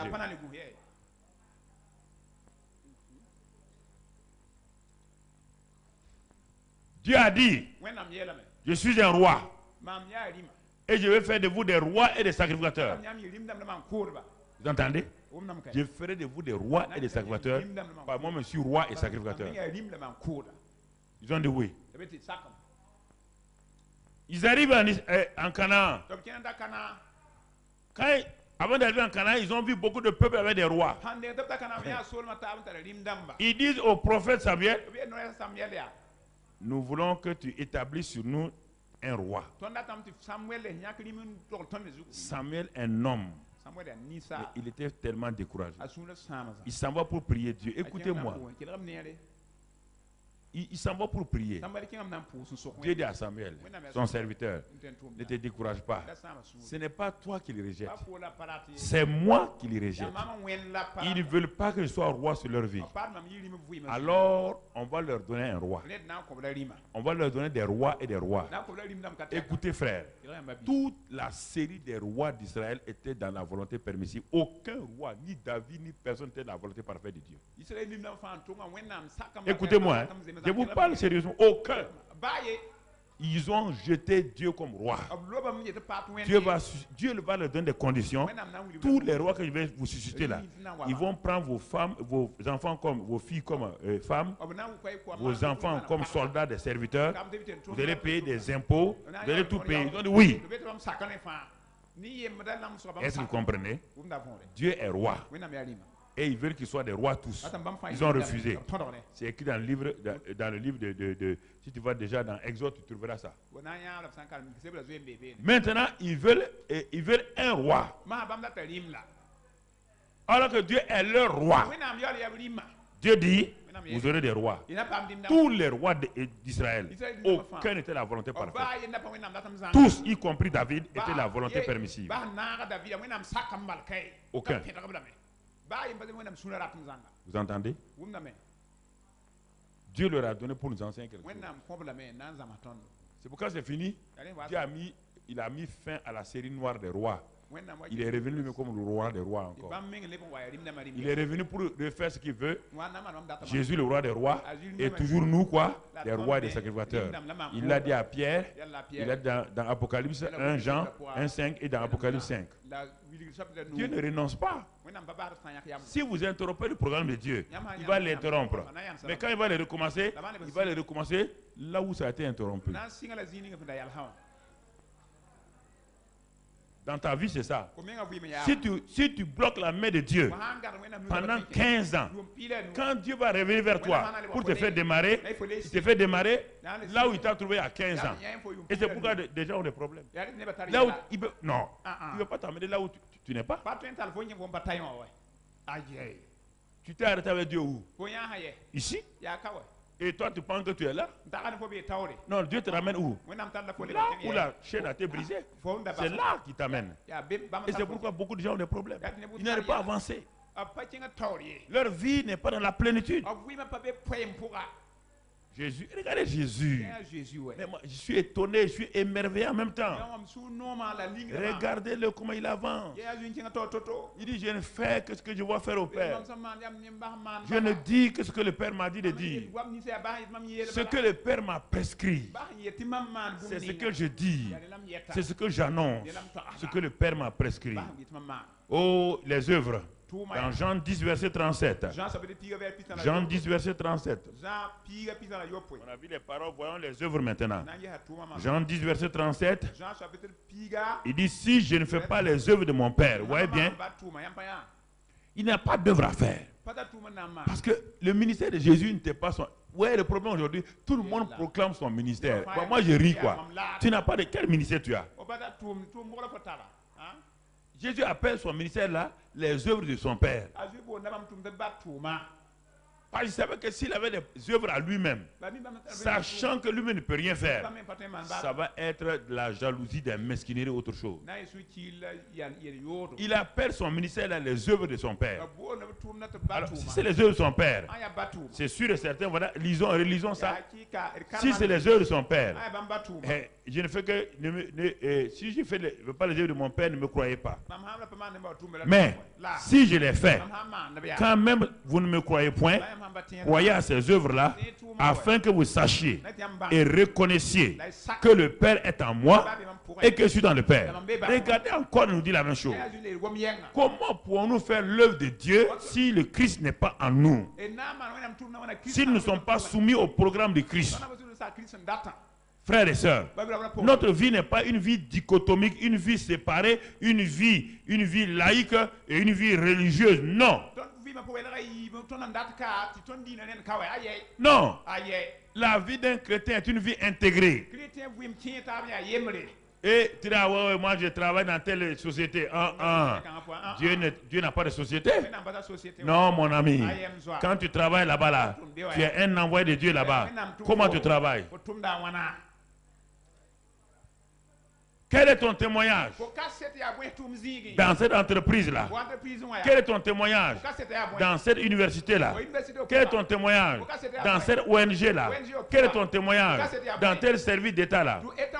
Dieu a dit, je suis un roi. Et je vais faire de vous des rois et des sacrificateurs. Vous entendez? Je ferai de vous des rois et des sacrificateurs. Par moi, je suis roi et sacrificateur. Ils ont dit oui. Ils arrivent en, euh, en Canaan. Quand, avant d'arriver en Canaan, ils ont vu beaucoup de peuples avec des rois. Ils disent au prophète Samuel, nous voulons que tu établisses sur nous un roi. Samuel, un homme. Mais il était tellement découragé. Il s'en va pour prier Dieu. Écoutez-moi. Il, il s'en va pour prier. Dieu dit à Samuel, son serviteur, ne te décourage pas. Ce n'est pas toi qui les rejette. C'est moi qui les rejette. Ils ne veulent pas que je sois roi sur leur vie. Alors, on va leur donner un roi. On va leur donner des rois et des rois. Écoutez, frère, toute la série des rois d'Israël était dans la volonté permissive. Aucun roi, ni David, ni personne n'était dans la volonté parfaite de Dieu. Écoutez-moi, hein, je vous parle sérieusement. Aucun. Ils ont jeté Dieu comme roi. Dieu va, Dieu va leur donner des conditions. Tous les rois que je vais vous susciter là, ils vont prendre vos femmes, vos enfants comme vos filles comme euh, femmes, vos enfants comme soldats, des serviteurs. Vous allez payer des impôts, vous allez tout payer. Ils ont dit oui. Est-ce que vous comprenez? Dieu est roi. Et ils veulent qu'ils soient des rois tous. Ils ont refusé. C'est écrit dans le livre, dans, dans le livre de, de, de... Si tu vas déjà dans Exode, tu trouveras ça. Maintenant, ils veulent, ils veulent un roi. Alors que Dieu est leur roi. Dieu dit, vous aurez des rois. Tous les rois d'Israël, aucun n'était la volonté parfaite. Tous, y compris David, étaient la volonté permissive. Aucun. Vous entendez? Dieu leur a donné pour nous enseigner quelque chose. C'est pourquoi c'est fini. Dieu a mis, il a mis fin à la série noire des rois. Il est revenu lui comme le roi des rois encore. Il est revenu pour faire ce qu'il veut. Jésus, le roi des rois, et toujours nous, quoi? Des rois et des sacrificateurs. Il l'a dit à Pierre, il a dit dans, dans Apocalypse un, Jean un, cinq et dans Apocalypse cinq. Dieu ne renonce pas. Si vous interrompez le programme de Dieu, il va l'interrompre. Mais quand il va le recommencer, il va le recommencer là où ça a été interrompu. Dans ta vie, c'est ça. Si tu, si tu bloques la main de Dieu pendant quinze ans, quand Dieu va revenir vers toi pour te faire démarrer, il te fait démarrer là où il t'a trouvé à quinze ans. Et c'est pourquoi des gens ont des problèmes. Là où il peut, non, il ne veut pas t'amener là où tu, tu, tu n'es pas. Tu t'es arrêté avec Dieu où? Ici? Et toi, tu penses que tu es là? Non, Dieu te ramène où? Là où la chaîne a été brisée. C'est là qu'il t'amène. Et c'est pourquoi beaucoup de gens ont des problèmes. Ils n'arrivent pas à avancer. Leur vie n'est pas dans la plénitude. Jésus, regardez Jésus. Mais moi, je suis étonné, je suis émerveillé en même temps. Regardez-le comment il avance. Il dit, je ne fais que ce que je vois faire au Père. Je ne dis que ce que le Père m'a dit de dire. Ce que le Père m'a prescrit, c'est ce que je dis. C'est ce que j'annonce. Ce que le Père m'a prescrit. Oh, les œuvres. Dans Jean dix, verset trente-sept. Jean dix, verset trente-sept. On a vu les paroles, voyons les œuvres maintenant. Jean dix, verset trente-sept. Il dit, si je ne fais pas les œuvres de mon Père, vous voyez bien, il n'y a pas d'œuvre à faire. Parce que le ministère de Jésus n'était pas son... Ouais, le problème aujourd'hui, tout le monde proclame son ministère. Bon, moi, je ris, quoi. Tu n'as pas de... Quel ministère tu as? Jésus appelle son ministère là les œuvres de son Père. Parce qu'il savait que s'il avait des œuvres à lui-même, sachant que lui-même ne peut rien faire, ça va être de la jalousie, des mesquineries, autre chose. Il appelle son ministère là les œuvres de son Père. Alors, si c'est les œuvres de son Père, c'est sûr et certain, voilà, lisons, relisons ça. Si c'est les œuvres de son Père, eh, je ne fais que, ne, ne, eh, si je ne fais les, pas les œuvres de mon Père, ne me croyez pas. Mais si je les fais, quand même vous ne me croyez point, croyez à ces œuvres-là, afin que vous sachiez et reconnaissiez que le Père est en moi et que je suis dans le Père. Regardez encore, il nous dit la même chose. Comment pouvons-nous faire l'œuvre de Dieu si le Christ n'est pas en nous? Si nous ne sommes pas soumis au programme de Christ? Frères et sœurs, notre vie n'est pas une vie dichotomique, une vie séparée, une vie, une vie laïque et une vie religieuse. Non. Non. La vie d'un chrétien est une vie intégrée. Et tu dis, ah ouais, ouais, moi je travaille dans telle société. Ah, ah. Dieu n'a pas de société. Non, mon ami. Quand tu travailles là-bas, là, tu es un envoyé de Dieu là-bas. Comment tu travailles? Quel est ton témoignage dans cette entreprise-là? Quel est ton témoignage dans cette université-là? Quel est ton témoignage dans cette O N G-là? Quel est ton témoignage dans tel service d'État-là?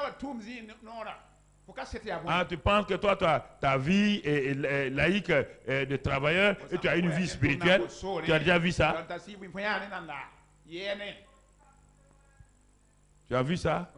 Ah, tu penses que toi, ta, ta vie est, est, est laïque est de travailleur et tu as une vie spirituelle? Tu as déjà vu ça? Tu as vu ça?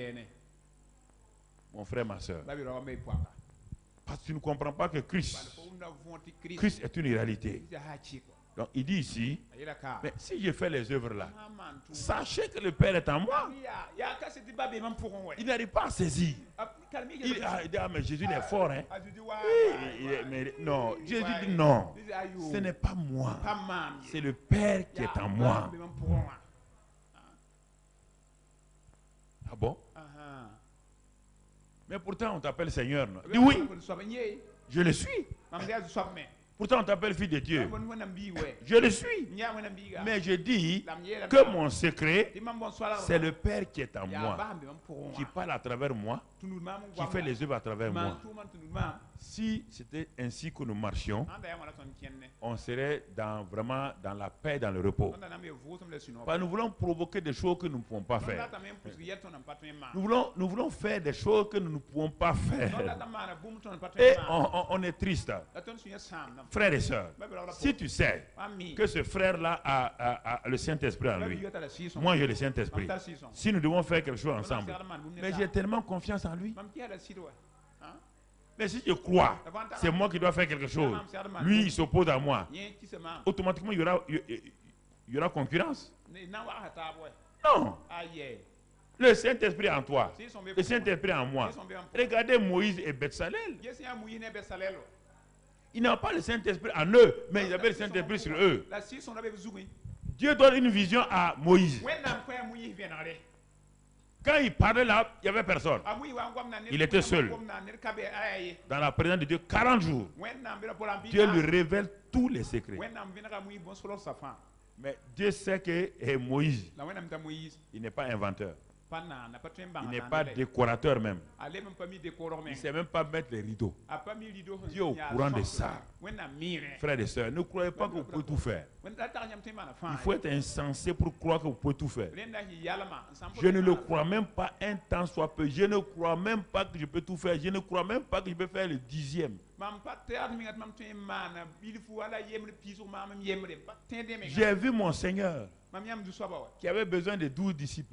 Mon frère, ma soeur. Parce que tu ne comprends pas que Christ, Christ est une réalité. Donc il dit ici, mais si je fais les œuvres là, sachez que le Père est en moi. Il n'arrive pas à saisir. Il, ah, il dit, ah, mais Jésus il est fort, hein? Il, il, mais non, Jésus dit non, ce n'est pas moi, c'est le Père qui est en moi. Ah bon? Mais pourtant, on t'appelle Seigneur. Non? Dis oui, je le suis. Pourtant, on t'appelle fille de Dieu. Je le suis. Mais je dis que mon secret, c'est le Père qui est en moi, qui parle à travers moi, qui fait les œuvres à travers moi. Si c'était ainsi que nous marchions, on serait dans, vraiment dans la paix, dans le repos. Parce nous voulons provoquer des choses que nous ne pouvons pas faire. Nous voulons, nous voulons faire des choses que nous ne pouvons pas faire. Et on, on, on est triste. Frères et sœurs, si tu sais que ce frère-là a, a, a le Saint-Esprit en lui, moi j'ai le Saint-Esprit. Si nous devons faire quelque chose ensemble, mais j'ai tellement confiance en lui. Mais si je crois, c'est moi qui dois faire quelque chose. Lui, il s'oppose à moi. Automatiquement, il y aura, il y aura concurrence. Non. Le Saint-Esprit en toi. Le Saint-Esprit en moi. Regardez Moïse et Betsalel. Ils n'ont pas le Saint-Esprit en eux, mais ils avaient le Saint-Esprit sur eux. Dieu donne une vision à Moïse. Quand il parlait là, il n'y avait personne. Il était seul. Dans la présence de Dieu, quarante jours. Dieu lui révèle tous les secrets. Mais Dieu sait que eh, Moïse, il n'est pas inventeur. Il n'est pas décorateur même. Il ne sait même pas mettre les rideaux. Dieu est au courant de ça. Frères et sœurs, ne croyez pas que vous pouvez tout faire. Il faut être insensé pour croire que vous pouvez tout faire. Je ne le crois même pas un temps soit peu. Je ne crois même pas que je peux tout faire. Je ne crois même pas que je peux faire le dixième. J'ai vu mon Seigneur qui avait besoin de douze disciples.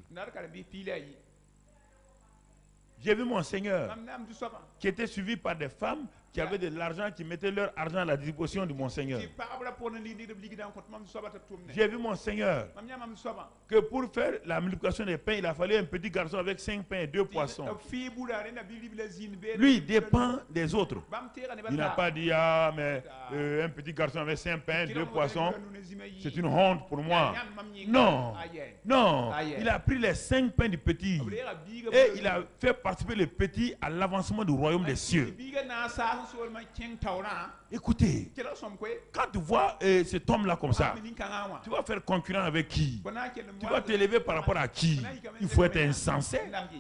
J'ai vu mon Seigneur qui était suivi par des femmes qui avaient de l'argent, qui mettaient leur argent à la disposition de mon Seigneur. J'ai vu mon Seigneur que pour faire la multiplication des pains, il a fallu un petit garçon avec cinq pains et deux poissons. Lui, il dépend des autres. Il n'a pas dit, ah, mais euh, un petit garçon avec cinq pains et deux poissons, c'est une honte pour moi. Non, non, il a pris les cinq pains du petit et il a fait participer le petit à l'avancement du royaume des cieux. Écoutez, quand tu vois euh, cet homme-là comme ça, tu vas faire concurrent avec qui? Tu vas t'élever par rapport à qui? Il faut être insensé.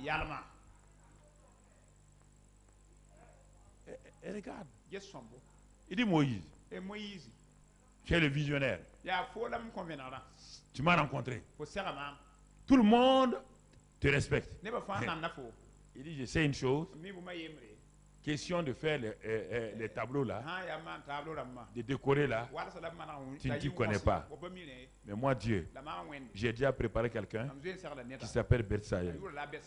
Et, et regarde, il dit Moïse, tu es le visionnaire. Tu m'as rencontré. Tout le monde te respecte. Il dit, je sais une chose. Question de faire les, euh, les tableaux là, de décorer là, tu ne t'y connais pas. Mais moi, Dieu, j'ai déjà préparé quelqu'un qui s'appelle Betsaël.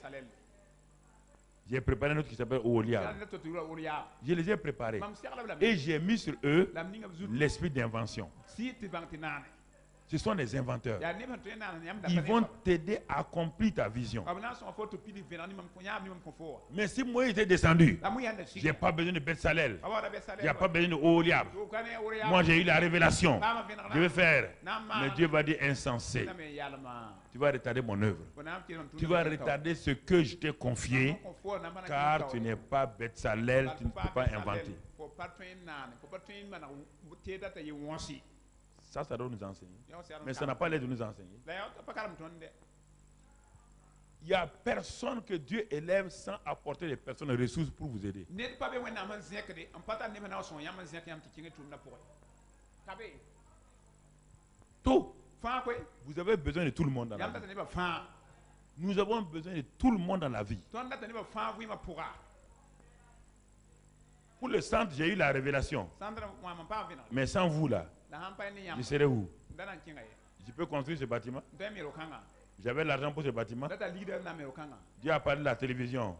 J'ai préparé un autre qui s'appelle Oholiab. Je les ai préparés. Et j'ai mis sur eux l'esprit d'invention. Ce sont des inventeurs. Ils vont t'aider à accomplir ta vision. Mais si moi j'étais descendu, je n'ai pas besoin de Betsalel. Il n'y a pas besoin de Oholiab. Moi j'ai eu la révélation. Je vais faire. Mais Dieu va dire insensé. Tu vas retarder mon œuvre. Tu vas retarder ce que je t'ai confié. Car tu n'es pas Betsalel, tu ne peux pas inventer. Ça, ça doit nous enseigner. Mais ça n'a pas l'air de nous enseigner. Il n'y a personne que Dieu élève sans apporter des personnes de ressources pour vous aider. Tout. Vous avez besoin de tout le monde dans la vie. Nous avons besoin de tout le monde dans la vie. Pour le centre, j'ai eu la révélation. Mais sans vous là, je serai où? Je peux construire ce bâtiment. J'avais l'argent pour ce bâtiment. Dieu a parlé de la télévision.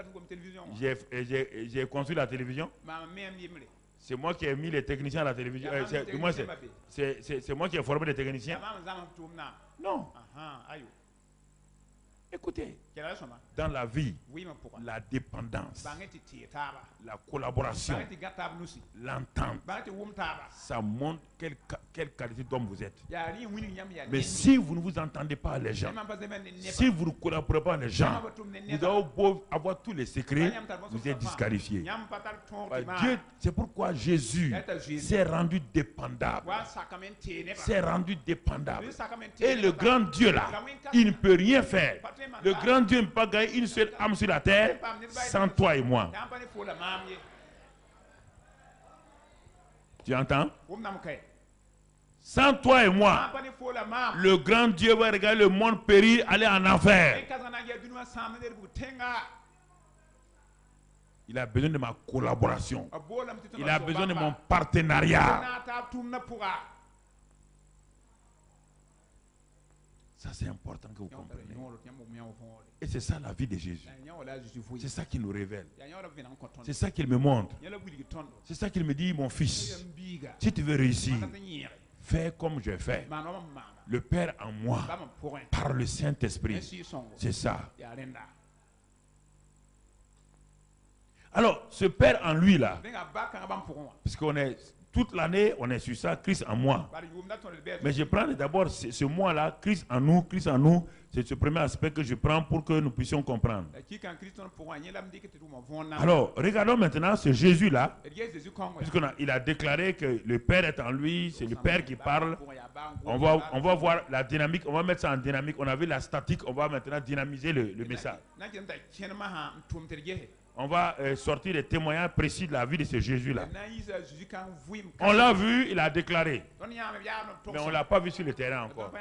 J'ai construit la télévision. C'est moi qui ai mis les techniciens à la télévision. Euh, c'est moi qui ai formé les techniciens. Non. Écoutez, dans la vie, la dépendance, la collaboration, l'entente, ça montre quelle, quelle qualité d'homme vous êtes. Mais si vous ne vous entendez pas les gens, si vous ne collaborez pas les gens, vous avez beau avoir tous les secrets, vous êtes disqualifié. Dieu, c'est pourquoi Jésus s'est rendu dépendable. S'est rendu dépendable. Et le grand Dieu là, il ne peut rien faire. Le grand Dieu ne peut pas gagner une seule âme sur la terre sans toi et moi. Tu entends? Sans toi et moi, le grand Dieu va regarder le monde périr, aller en enfer. Il a besoin de ma collaboration. Il a besoin de mon partenariat. Ça, c'est important que vous compreniez. Et c'est ça la vie de Jésus. C'est ça qui nous révèle. C'est ça qu'il me montre. C'est ça qu'il me dit, mon fils. Si tu veux réussir, fais comme je fais. Le Père en moi, par le Saint-Esprit. C'est ça. Alors, ce Père en lui là, parce qu'on est toute l'année, on est sur ça, Christ en moi. Mais je prends d'abord ce, ce mois-là, Christ en nous, Christ en nous. C'est ce premier aspect que je prends pour que nous puissions comprendre. Alors, regardons maintenant ce Jésus-là. Puisqu'il a, il a déclaré que le Père est en lui, c'est le Père qui parle. On va, on va voir la dynamique, on va mettre ça en dynamique. On a vu la statique, on va maintenant dynamiser le, le message. On va euh, sortir des témoignages précis de la vie de ce Jésus-là. On l'a vu, il a déclaré. Mais on ne l'a pas vu sur le terrain encore.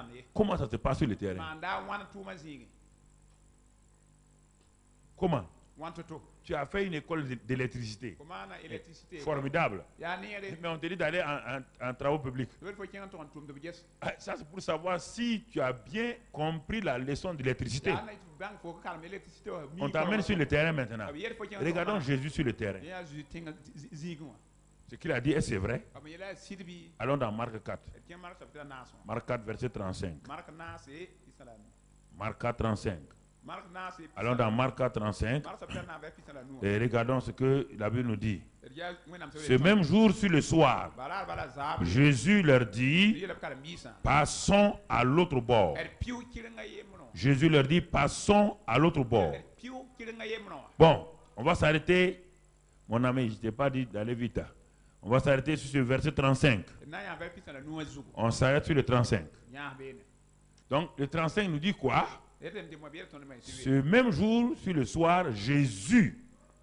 Comment ça se passe sur le terrain? Comment? Tu as fait une école d'électricité. Formidable. Mais on te dit d'aller en, en, en travaux publics. Ça, c'est pour savoir si tu as bien compris la leçon d'électricité. On t'amène sur le terrain maintenant. Regardons Jésus sur le terrain. Ce qu'il a dit, est-ce que c'est vrai? Allons dans Marc quatre. Marc quatre, verset trente-cinq. Marc quatre, trente-cinq. Allons dans Marc quatre, trente-cinq. Et regardons ce que la Bible nous dit. Ce même jour, sur le soir, Jésus leur dit, passons à l'autre bord. Jésus leur dit, passons à l'autre bord. Bon, on va s'arrêter. Mon ami, je ne t'ai pas dit d'aller vite. On va s'arrêter sur ce verset trente-cinq. On s'arrête sur le trente-cinq. Donc, le trente-cinq nous dit quoi? Ce même jour, sur le soir, Jésus.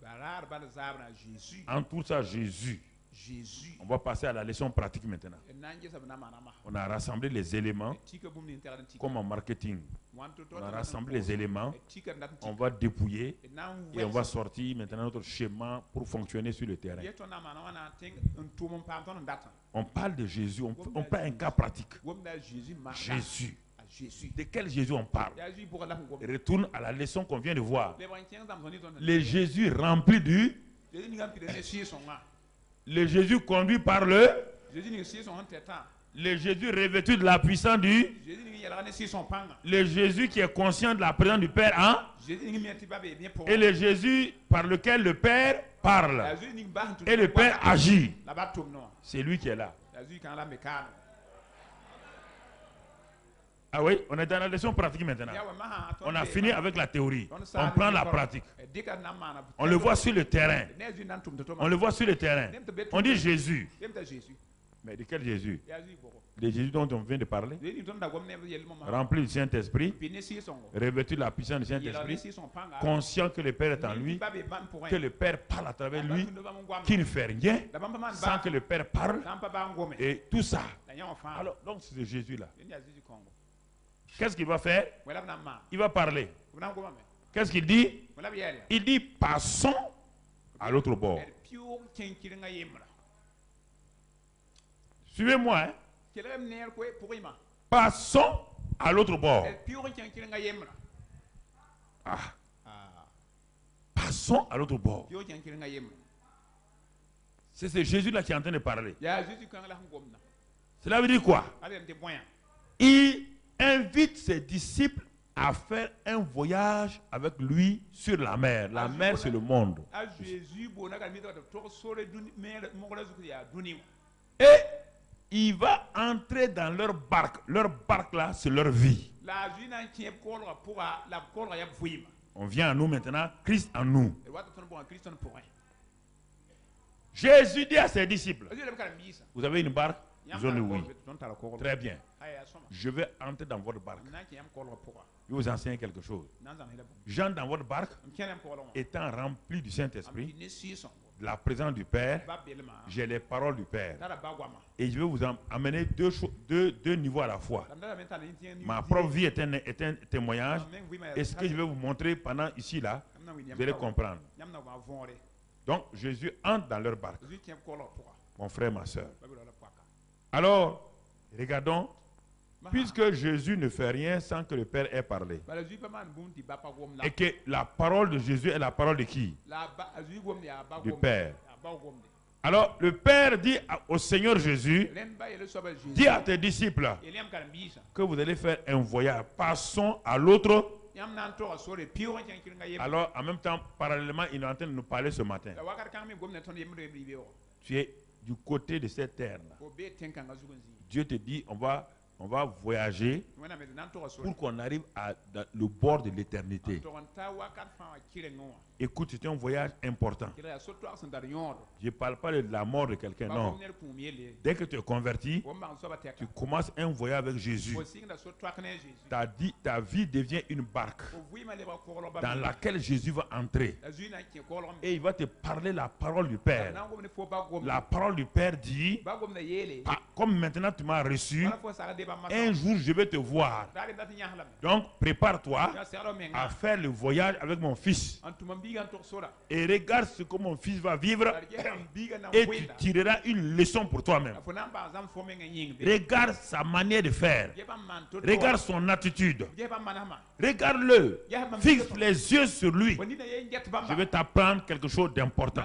En tout ça, Jésus. On va passer à la leçon pratique maintenant. On a rassemblé les éléments, comme en marketing. On a rassemblé les éléments, on va dépouiller et on va sortir maintenant notre schéma pour fonctionner sur le terrain. On parle de Jésus, on, on prend un cas pratique. Jésus. De quel Jésus on parle? Retourne à la leçon qu'on vient de voir. Le Jésus rempli du... Le Jésus conduit par le... Le Jésus revêtu de la puissance du... Le Jésus qui est conscient de la présence du Père, hein? Et le Jésus par lequel le Père parle. Et le Père agit. C'est lui qui est là. Ah oui, on est dans la leçon pratique maintenant. On a fini avec la théorie. On prend la pratique. On le voit sur le terrain. On le voit sur le terrain. On dit Jésus. Mais de quel Jésus? Le Jésus dont on vient de parler. Rempli du Saint-Esprit. Revêtu de la puissance du Saint-Esprit. Conscient que le Père est en lui. Que le Père parle à travers lui. Qui ne fait rien sans que le Père parle. Et tout ça. Alors, donc c'est Jésus-là. Qu'est-ce qu'il va faire? Il va parler. Qu'est-ce qu'il dit? Il dit passons à l'autre bord. Suivez-moi. Hein? Passons à l'autre bord. Ah. Passons à l'autre bord. C'est ce Jésus-là qui est en train de parler. Cela veut dire quoi? Il invite ses disciples à faire un voyage avec lui sur la mer. La mer, c'est le monde. Et il va entrer dans leur barque. Leur barque là, c'est leur vie. On vient à nous maintenant, Christ en nous. Jésus dit à ses disciples, vous avez une barque? Ils ont dit oui. Très bien. Je vais entrer dans votre barque. Je vais vous enseigner quelque chose. J'entre dans votre barque, étant rempli du Saint-Esprit, de la présence du Père, j'ai les paroles du Père. Et je vais vous amener deux, deux, deux niveaux à la fois. Ma propre vie est un, est un témoignage. Et ce que je vais vous montrer pendant ici, là, vous allez comprendre. Donc, Jésus entre dans leur barque. Mon frère, ma soeur. Alors, regardons, puisque Jésus ne fait rien sans que le Père ait parlé, et que la parole de Jésus est la parole de qui? Du Père. Alors, le Père dit au Seigneur Jésus, dis à tes disciples que vous allez faire un voyage. Passons à l'autre. Alors, en même temps, parallèlement, il est en train de nous parler ce matin. Tu es du côté de cette terre-là. Dieu te dit, on va, on va voyager pour qu'on arrive à le bord de l'éternité. Écoute, c'est un voyage important. Je ne parle pas de la mort de quelqu'un, non. Dès que tu es converti, tu commences un voyage avec Jésus. Ta, di, ta vie devient une barque dans laquelle Jésus va entrer. Et il va te parler la parole du Père. La parole du Père dit, ah, comme maintenant tu m'as reçu, un jour je vais te voir. Donc prépare-toi à faire le voyage avec mon fils. Et regarde ce que mon fils va vivre et tu tireras une leçon pour toi-même. Regarde sa manière de faire. Regarde son attitude. Regarde-le. Fixe les yeux sur lui. Je vais t'apprendre quelque chose d'important.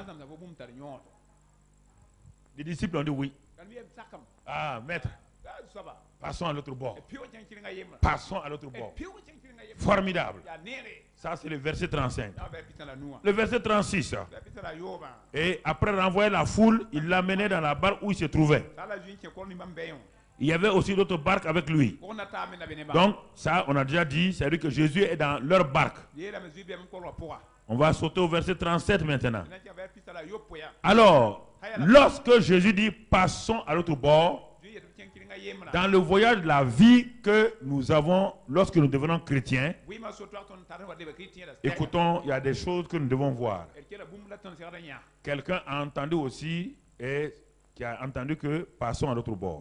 Les disciples ont dit oui. Ah, maître. Passons à l'autre bord. Passons à l'autre bord. Formidable. Ça, c'est le verset trente-cinq. Le verset trente-six. Et après renvoyer la foule, il l'amenait dans la barque où il se trouvait. Il y avait aussi d'autres barques avec lui. Donc, ça, on a déjà dit, c'est-à-dire que Jésus est dans leur barque. On va sauter au verset trente-sept maintenant. Alors, lorsque Jésus dit passons à l'autre bord, dans le voyage de la vie que nous avons lorsque nous devenons chrétiens, écoutons, il y a des choses que nous devons voir. Quelqu'un a entendu aussi et qui a entendu que passons à l'autre bord.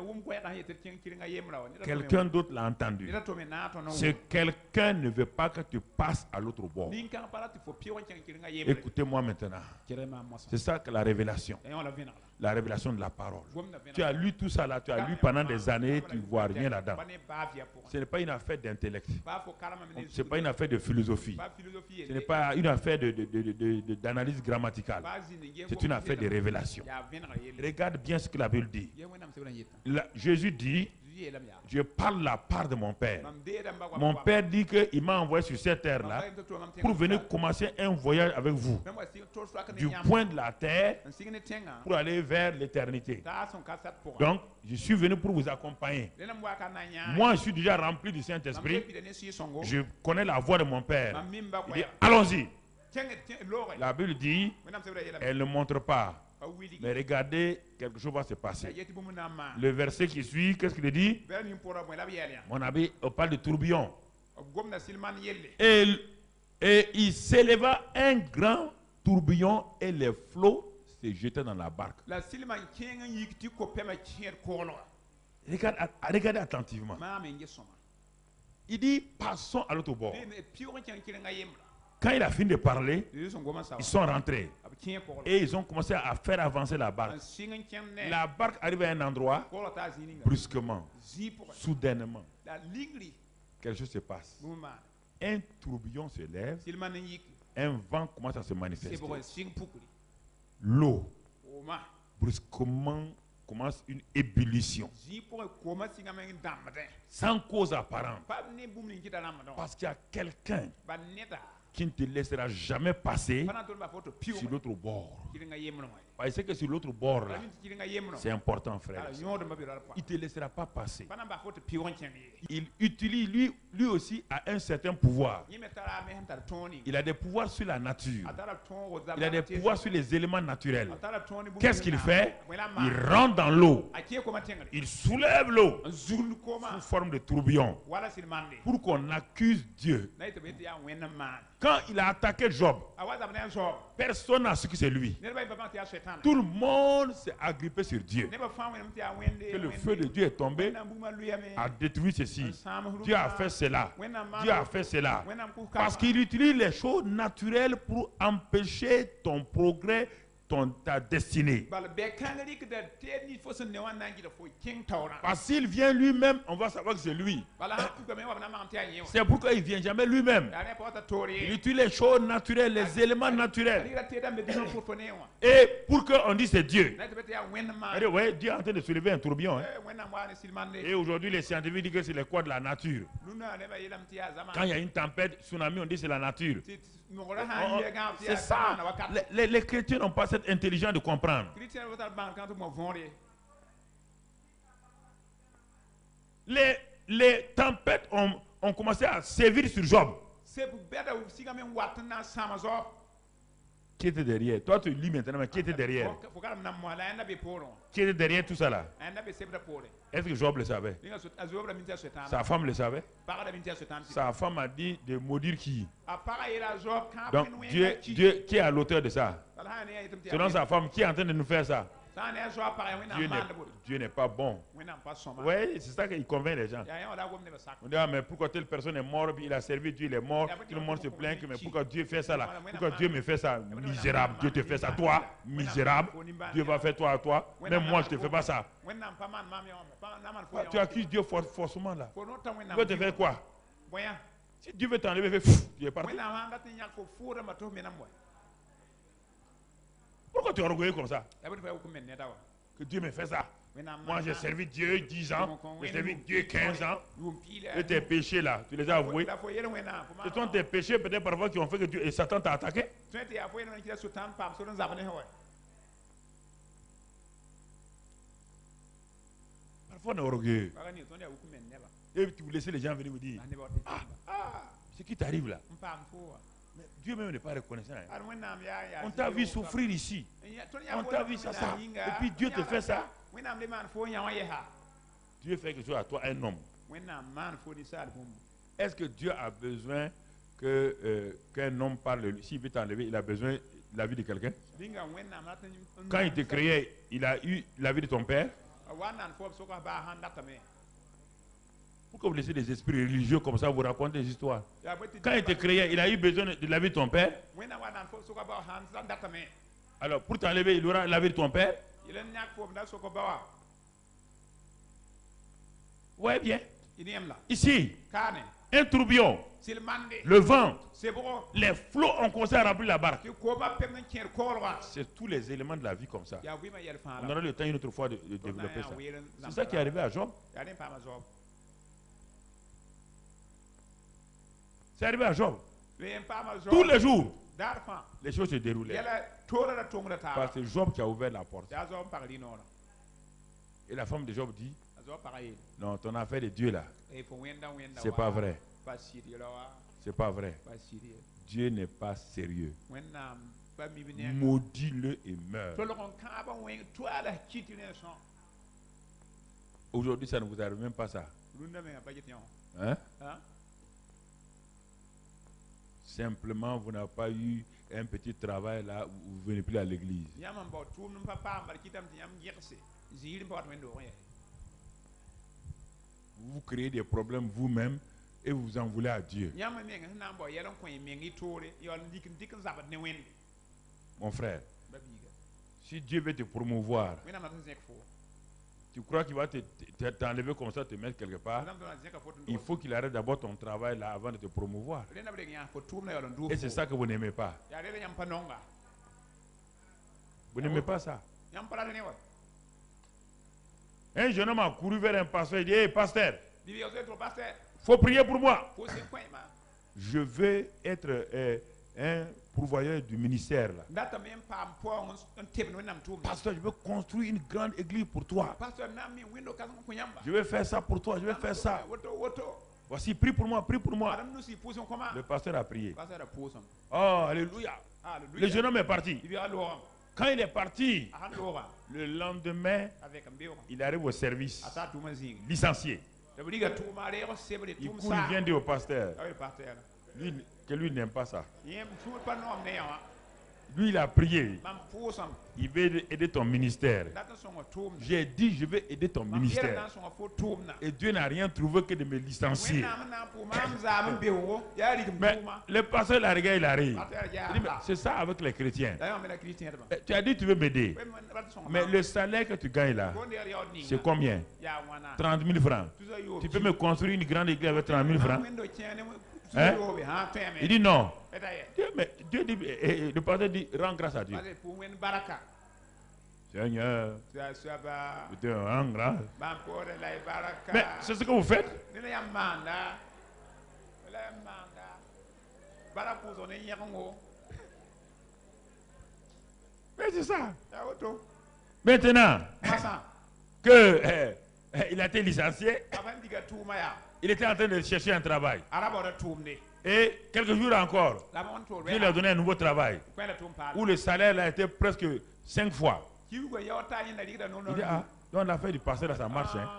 Quelqu'un d'autre l'a entendu. C'est quelqu'un ne veut pas que tu passes à l'autre bord. Écoutez-moi maintenant. C'est ça que la révélation. La révélation de la parole. Tu as lu tout ça là, tu as lu pendant des années, tu ne vois rien là-dedans. Ce n'est pas une affaire d'intellect. Ce n'est pas une affaire de philosophie. Ce n'est pas une affaire de, de, de, de, de, d'analyse grammaticale. C'est une affaire de révélation. Regarde bien ce que la Bible dit. La, Jésus dit, je parle la part de mon Père. Mon Père dit qu'il m'a envoyé sur cette terre-là pour venir commencer un voyage avec vous. Du point de la terre pour aller vers l'éternité. Donc, je suis venu pour vous accompagner. Moi, je suis déjà rempli du Saint-Esprit. Je connais la voix de mon Père. Il dit, allons-y. La Bible dit, elle ne montre pas. Mais regardez, quelque chose va se passer. Le verset qui suit, qu'est-ce qu'il dit? Mon ami, on parle de tourbillon. Et, et il s'éleva un grand tourbillon et les flots se jetaient dans la barque. Regarde, regardez attentivement. Il dit, passons à l'autre bord. Quand il a fini de parler, ils sont rentrés. Et ils ont commencé à faire avancer la barque. La barque arrive à un endroit, brusquement, soudainement, quelque chose se passe. Un tourbillon se lève, un vent commence à se manifester. L'eau, brusquement, commence une ébullition. Sans cause apparente. Parce qu'il y a quelqu'un qui ne te laissera jamais passer sur l'autre bord. Parce que sur l'autre bord, là, c'est important, frère. Il ne te laissera pas passer. Il utilise, lui, lui aussi, a un certain pouvoir. Il a des pouvoirs sur la nature. Il a des pouvoirs sur les éléments naturels. Qu'est-ce qu'il fait? Il rentre dans l'eau. Il soulève l'eau sous forme de tourbillon pour qu'on accuse Dieu. Quand il a attaqué Job, personne n'a su que c'est lui. Tout le monde s'est agrippé sur Dieu. Que le feu de Dieu est tombé, a détruit ceci. Dieu a fait cela. Dieu a fait cela. Parce qu'il utilise les choses naturelles pour empêcher ton progrès, ton, ta destinée. Parce qu'il vient lui-même, on va savoir que c'est lui. C'est pourquoi il ne vient jamais lui-même. Il utilise les choses naturelles, les éléments naturels. Et pour qu'on dise c'est Dieu. Et ouais, Dieu est en train de soulever un tourbillon. Hein. Et aujourd'hui, les scientifiques disent que c'est les quoi de la nature. Quand il y a une tempête, tsunami, on dit c'est la nature. C'est ça. Les, les, les chrétiens n'ont pas cette intelligence de comprendre. Les, les tempêtes ont, ont commencé à sévir sur Job. Qui était derrière? Toi, tu lis maintenant, mais qui était derrière? Qui était derrière tout ça là? Est-ce que Job le savait? Sa femme le savait? Sa femme a dit de maudire qui? Donc, Dieu, Dieu qui est à l'auteur de ça? Selon sa femme, qui est en train de nous faire ça? Dieu n'est, Dieu n'est pas bon. Oui, c'est ça qu'il convainc les gens. On dit, ah, mais pourquoi telle personne est morte, il a servi Dieu, il est mort, tout le monde se plaint, que, mais pourquoi Dieu fait ça là? Pourquoi Dieu me fait ça? Misérable, Dieu te fait ça, toi, misérable, Dieu va faire toi à toi, même moi je ne te fais pas ça. Tu accuses Dieu for forcément là. Tu veux te faire quoi? Si Dieu veut t'enlever, fais fou, tu es parti. Pourquoi tu es orgueilleux comme ça? Que Dieu me fait ça. Moi j'ai servi Dieu dix ans, j'ai servi Dieu quinze ans. Et tes péchés là, tu les as avoués. Ce sont tes péchés peut-être parfois qui ont fait que Dieu et Satan t'a attaqué. Parfois on est orgueilleux. Et tu vous laissez les gens venir vous dire, ah, ah, ce qui t'arrive là. Mais Dieu même n'est pas reconnaissant. Hein. On t'a vu souffrir ici. On t'a vu ça, ça. Et puis Dieu te fait ça. Dieu fait quelque chose à toi, un homme. Est-ce que Dieu a besoin que euh, qu'un homme parle de lui? S'il veut t'enlever, il a besoin de la vie de quelqu'un? Quand il te créait, il a eu la vie de ton père? Pourquoi vous laissez des esprits religieux comme ça vous raconter des histoires? Quand il te créait, il a eu besoin de la vie de ton père? Alors, pour t'enlever, il aura la vie de ton père? Ouais, bien. Ici, un tourbillon, le vent, les flots ont commencé à remplir la barque. C'est tous les éléments de la vie comme ça. On aura le temps une autre fois de, de développer ça. C'est ça qui est arrivé à Job. C'est arrivé à Job. Tous les jours, les choses se déroulaient. Parce que Job qui a ouvert la porte. Et la femme de Job dit, non, ton affaire de Dieu là, c'est pas vrai. C'est pas vrai. Dieu n'est pas sérieux. Maudis-le et meurs. Aujourd'hui, ça ne vous arrive même pas ça. Hein? Simplement, vous n'avez pas eu un petit travail là, vous ne venez plus à l'église. Vous créez des problèmes vous-même et vous en voulez à Dieu. Mon frère, si Dieu veut te promouvoir, tu crois qu'il va t'enlever comme ça, te mettre quelque part? Il faut qu'il arrête d'abord ton travail là avant de te promouvoir. Et c'est ça que vous n'aimez pas. Vous n'aimez pas ça. Un jeune homme a couru vers un pasteur et dit, hey, pasteur, il faut prier pour moi. Je veux être euh, un pourvoyeur du ministère. Là. Pasteur, je veux construire une grande église pour toi. Je vais faire ça pour toi, je vais faire ça. Voici, prie pour moi, prie pour moi. Le pasteur a prié. Oh, alléluia. Le jeune homme est parti. Quand il est parti, le lendemain, il arrive au service, licencié. Il court, il vient dire au pasteur lui, que lui n'aime pas ça. Lui, il a prié. Il veut aider ton ministère. J'ai dit, je vais aider ton ministère. Et Dieu n'a rien trouvé que de me licencier. Mais le pasteur la regarde, il arrive. Il dit, c'est ça avec les chrétiens. Tu as dit, tu veux m'aider. Mais le salaire que tu gagnes là, c'est combien? trente mille francs. Tu peux me construire une grande église avec trente mille francs? Hein? Il dit non. Dieu, mais Dieu dit, et, et, le pasteur dit, rends grâce à Dieu. Seigneur, je te rends grâce. Mais c'est ce que vous faites. Mais c'est ça. Maintenant que euh, il a été licencié, il était en train de chercher un travail. Et quelques jours encore, Dieu lui a donné un nouveau travail où le salaire a été presque cinq fois. Il dit, ah, donc l'affaire du pasteur, ça marche. Hein.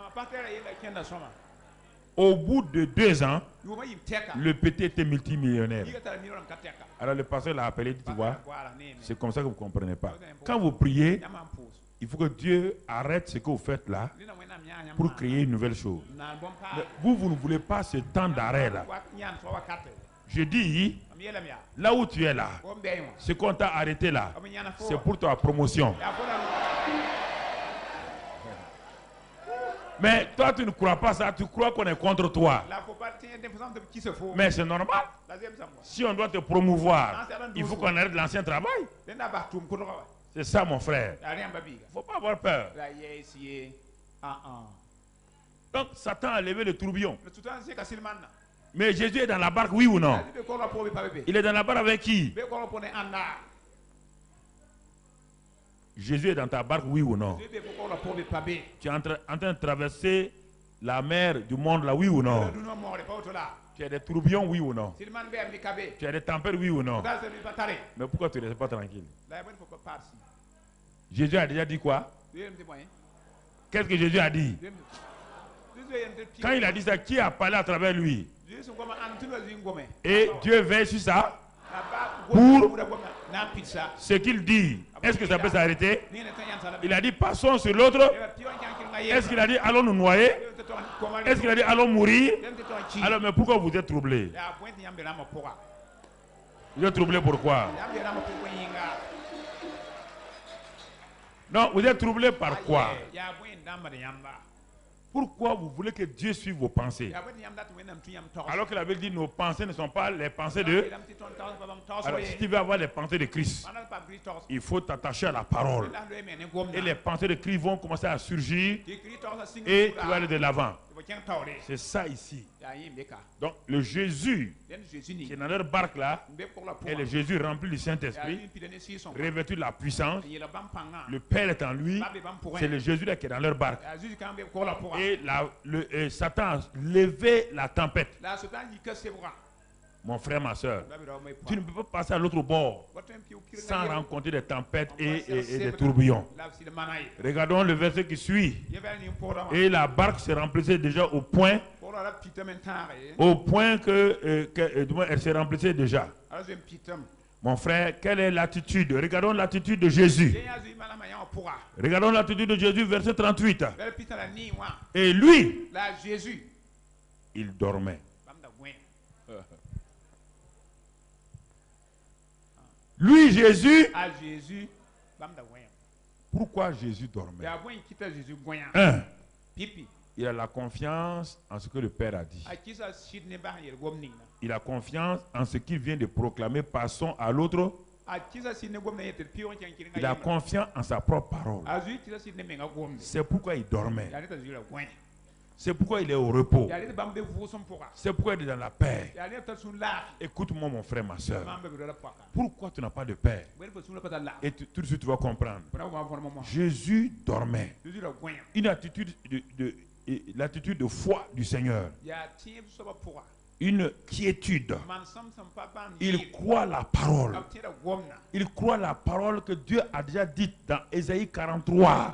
Au bout de deux ans, le petit était multimillionnaire. Alors le pasteur l'a appelé, dit, tu vois, c'est comme ça que vous ne comprenez pas. Quand vous priez, Il faut que Dieu arrête ce que vous faites là pour créer une nouvelle chose. Mais vous, vous ne voulez pas ce temps d'arrêt là. Je dis, là où tu es là, ce qu'on t'a arrêté là, c'est pour ta promotion. Mais toi, tu ne crois pas ça, tu crois qu'on est contre toi. Mais c'est normal. Si on doit te promouvoir, il faut qu'on arrête l'ancien travail. C'est ça, mon frère. Il ne faut pas avoir peur. Donc, Satan a levé le tourbillon. Mais Jésus est dans la barque, oui ou non? Il est dans la barque avec qui? Jésus est dans ta barque, oui ou non? Tu es en, tra en train de traverser la mer du monde là, oui ou non? Tu as des tourbillons, oui ou non? Tu as des tempêtes, oui ou non? Mais pourquoi tu ne restes pas tranquille? Jésus a déjà dit quoi? Qu'est-ce que Jésus a dit? Quand il a dit ça, qui a parlé à travers lui? Et Dieu veille sur ça pour ce qu'il dit. Est-ce que ça peut s'arrêter? Il a dit passons sur l'autre. Est-ce qu'il a dit allons nous noyer? Est-ce qu'il a dit allons mourir? Alors mais pourquoi vous êtes troublés? Vous êtes troublés pourquoi? Non, vous êtes troublés par quoi? Pourquoi vous voulez que Dieu suive vos pensées? Alors que la Bible dit nos pensées ne sont pas les pensées de... Alors si tu veux avoir les pensées de Christ, il faut t'attacher à la parole. Et les pensées de Christ vont commencer à surgir et tu vas aller de l'avant. C'est ça ici. Donc le Jésus qui est dans leur barque là est le Jésus rempli du Saint-Esprit, revêtu de la puissance. Le Père est en lui. C'est le Jésus là qui est dans leur barque. Et la, le, euh, Satan a levé la tempête. Mon frère, ma soeur, tu ne peux pas passer à l'autre bord sans rencontrer des tempêtes et, et, et des tourbillons. Regardons le verset qui suit. Et la barque se remplissait déjà au point, au point que, euh, que euh, elle se remplissait déjà. Mon frère, quelle est l'attitude? Regardons l'attitude de Jésus. Regardons l'attitude de Jésus, verset trente-huit. Et lui, il dormait. Lui, Jésus, pourquoi Jésus dormait? Un, il a la confiance en ce que le Père a dit. Il a confiance en ce qu'il vient de proclamer. Passons à l'autre. Il a confiance en sa propre parole. C'est pourquoi il dormait. C'est pourquoi il est au repos. C'est pourquoi il est dans la paix. Écoute-moi mon frère, ma soeur. Pourquoi tu n'as pas de paix? Et tu, tout de suite tu vas comprendre. Jésus dormait. Une attitude de, de, de, l'attitude de foi du Seigneur. Une quiétude. Il croit la parole. Il croit la parole que Dieu a déjà dite dans Ésaïe quarante-trois.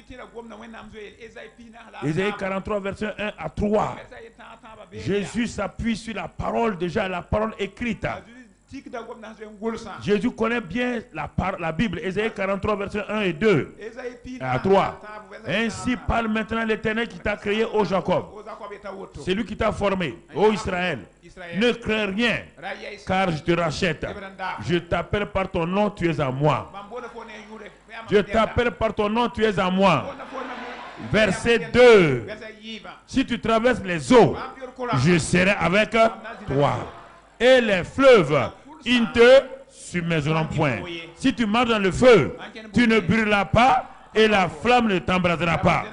Ésaïe quarante-trois, verset un à trois. Jésus s'appuie sur la parole, déjà la parole écrite. Jésus connaît bien la, la Bible. Ésaïe quarante-trois, verset un et deux à trois. Ainsi parle maintenant l'Éternel qui t'a créé, ô Jacob. C'est lui qui t'a formé, ô Israël. Ne crains rien, car je te rachète. Je t'appelle par ton nom, tu es à moi. Je t'appelle par ton nom, tu es à moi. Verset deux. Si tu traverses les eaux, je serai avec toi. Et les fleuves, ils ne te submergeront point. Si tu marches dans le feu, tu ne brûleras pas et la flamme ne t'embrasera pas.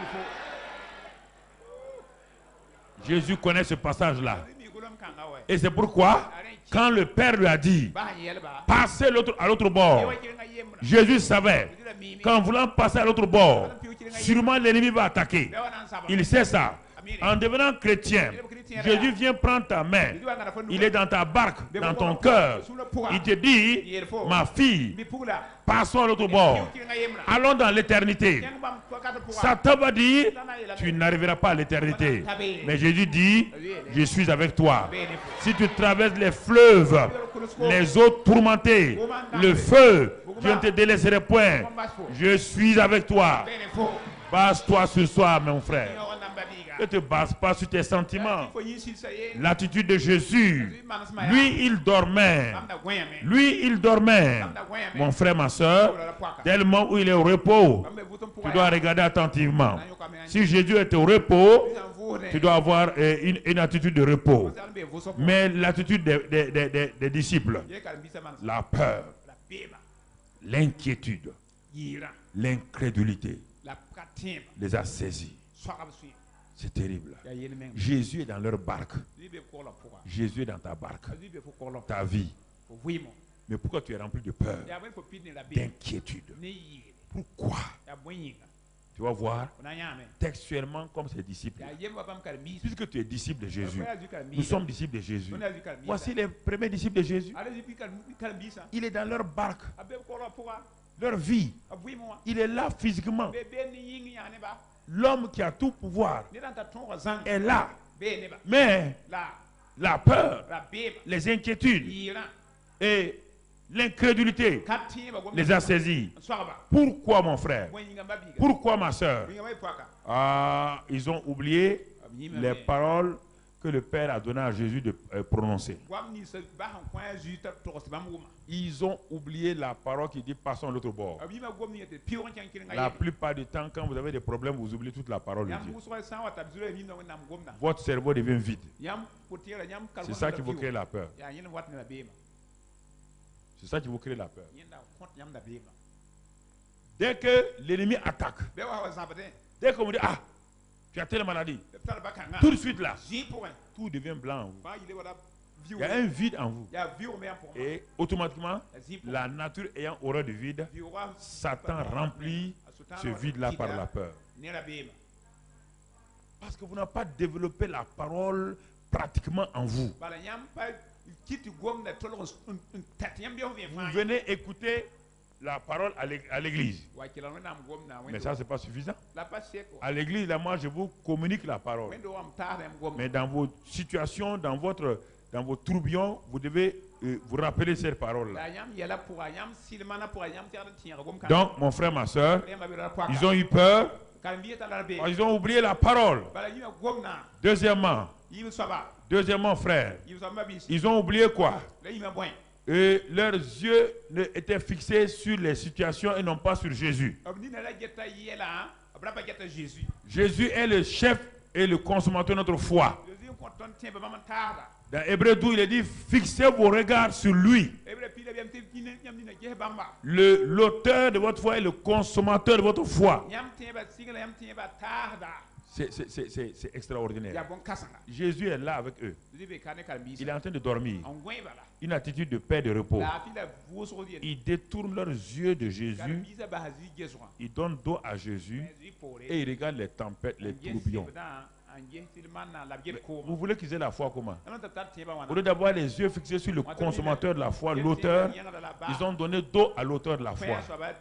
Jésus connaît ce passage-là. Et c'est pourquoi, quand le Père lui a dit, passez à l'autre bord, Jésus savait qu'en voulant passer à l'autre bord, sûrement l'ennemi va attaquer. Il sait ça. En devenant chrétien, Jésus vient prendre ta main. Il est dans ta barque, dans ton cœur. Il te dit, ma fille, passons à l'autre bord. Allons dans l'éternité. Satan va dire, tu n'arriveras pas à l'éternité. Mais Jésus dit, je suis avec toi. Si tu traverses les fleuves, les eaux tourmentées, le feu, Je ne te délaisserai point. Je suis avec toi. Base-toi ce soir, mon frère. Ne te base pas sur tes sentiments. L'attitude de Jésus. Lui, il dormait. Lui, il dormait. Mon frère, ma soeur, dès le moment où il est au repos, tu dois regarder attentivement. Si Jésus est au repos, tu dois avoir euh, une, une attitude de repos. Mais l'attitude des, des, des, des, des disciples, la peur, l'inquiétude, l'incrédulité les a saisis. C'est terrible. Jésus est dans leur barque. Jésus est dans ta barque, ta vie. Mais pourquoi tu es rempli de peur, d'inquiétude? Pourquoi? Tu vas voir textuellement comme ses disciples. Puisque tu es disciple de Jésus, nous sommes disciples de Jésus. Voici les premiers disciples de Jésus. Il est dans leur barque, leur vie. Il est là physiquement. L'homme qui a tout pouvoir est là. Mais la peur, les inquiétudes et l'incrédulité les a saisis. Pourquoi, mon frère? Pourquoi, ma soeur? Ah, ils ont oublié les paroles que le Père a donné à Jésus de euh, prononcer. Ils ont oublié la parole qui dit passons à l'autre bord. La plupart du temps, quand vous avez des problèmes, vous oubliez toute la parole de Dieu. Votre cerveau devient vide. C'est ça qui vous crée la peur. C'est ça qui vous crée la peur. Dès que l'ennemi attaque, dès qu'on vous dit, ah, tu as telle maladie, tout de suite là, tout devient blanc en vous. Il y a un vide en vous. Et automatiquement, la nature ayant horreur du vide, Satan remplit ce vide-là par la peur. Parce que vous n'avez pas développé la parole pratiquement en vous. Vous venez écouter la parole à l'église. Mais ça, ce n'est pas suffisant. À l'église, là, moi, je vous communique la parole. Mais dans vos situations, dans votre, dans vos tourbillons, vous devez euh, vous rappeler cette parole-là. Donc, mon frère, ma soeur, ils ont eu peur. Ils ont oublié la parole. Deuxièmement, deuxièmement, frère, ils ont oublié quoi? Et leurs yeux étaient fixés sur les situations et non pas sur Jésus. Jésus est le chef et le consommateur de notre foi. Dans Hébreux douze, il est dit, fixez vos regards sur lui. L'auteur de votre foi est le consommateur de votre foi. C'est extraordinaire. Jésus est là avec eux. Il est en train de dormir. Une attitude de paix, de repos. Il détourne leurs yeux de Jésus. Il donne dos à Jésus. Et il regarde les tempêtes, les tourbillons. Vous voulez qu'ils aient la foi comment? Au lieu d'avoir les yeux fixés sur le consommateur de la foi, l'auteur, ils ont donné dos à l'auteur de la foi.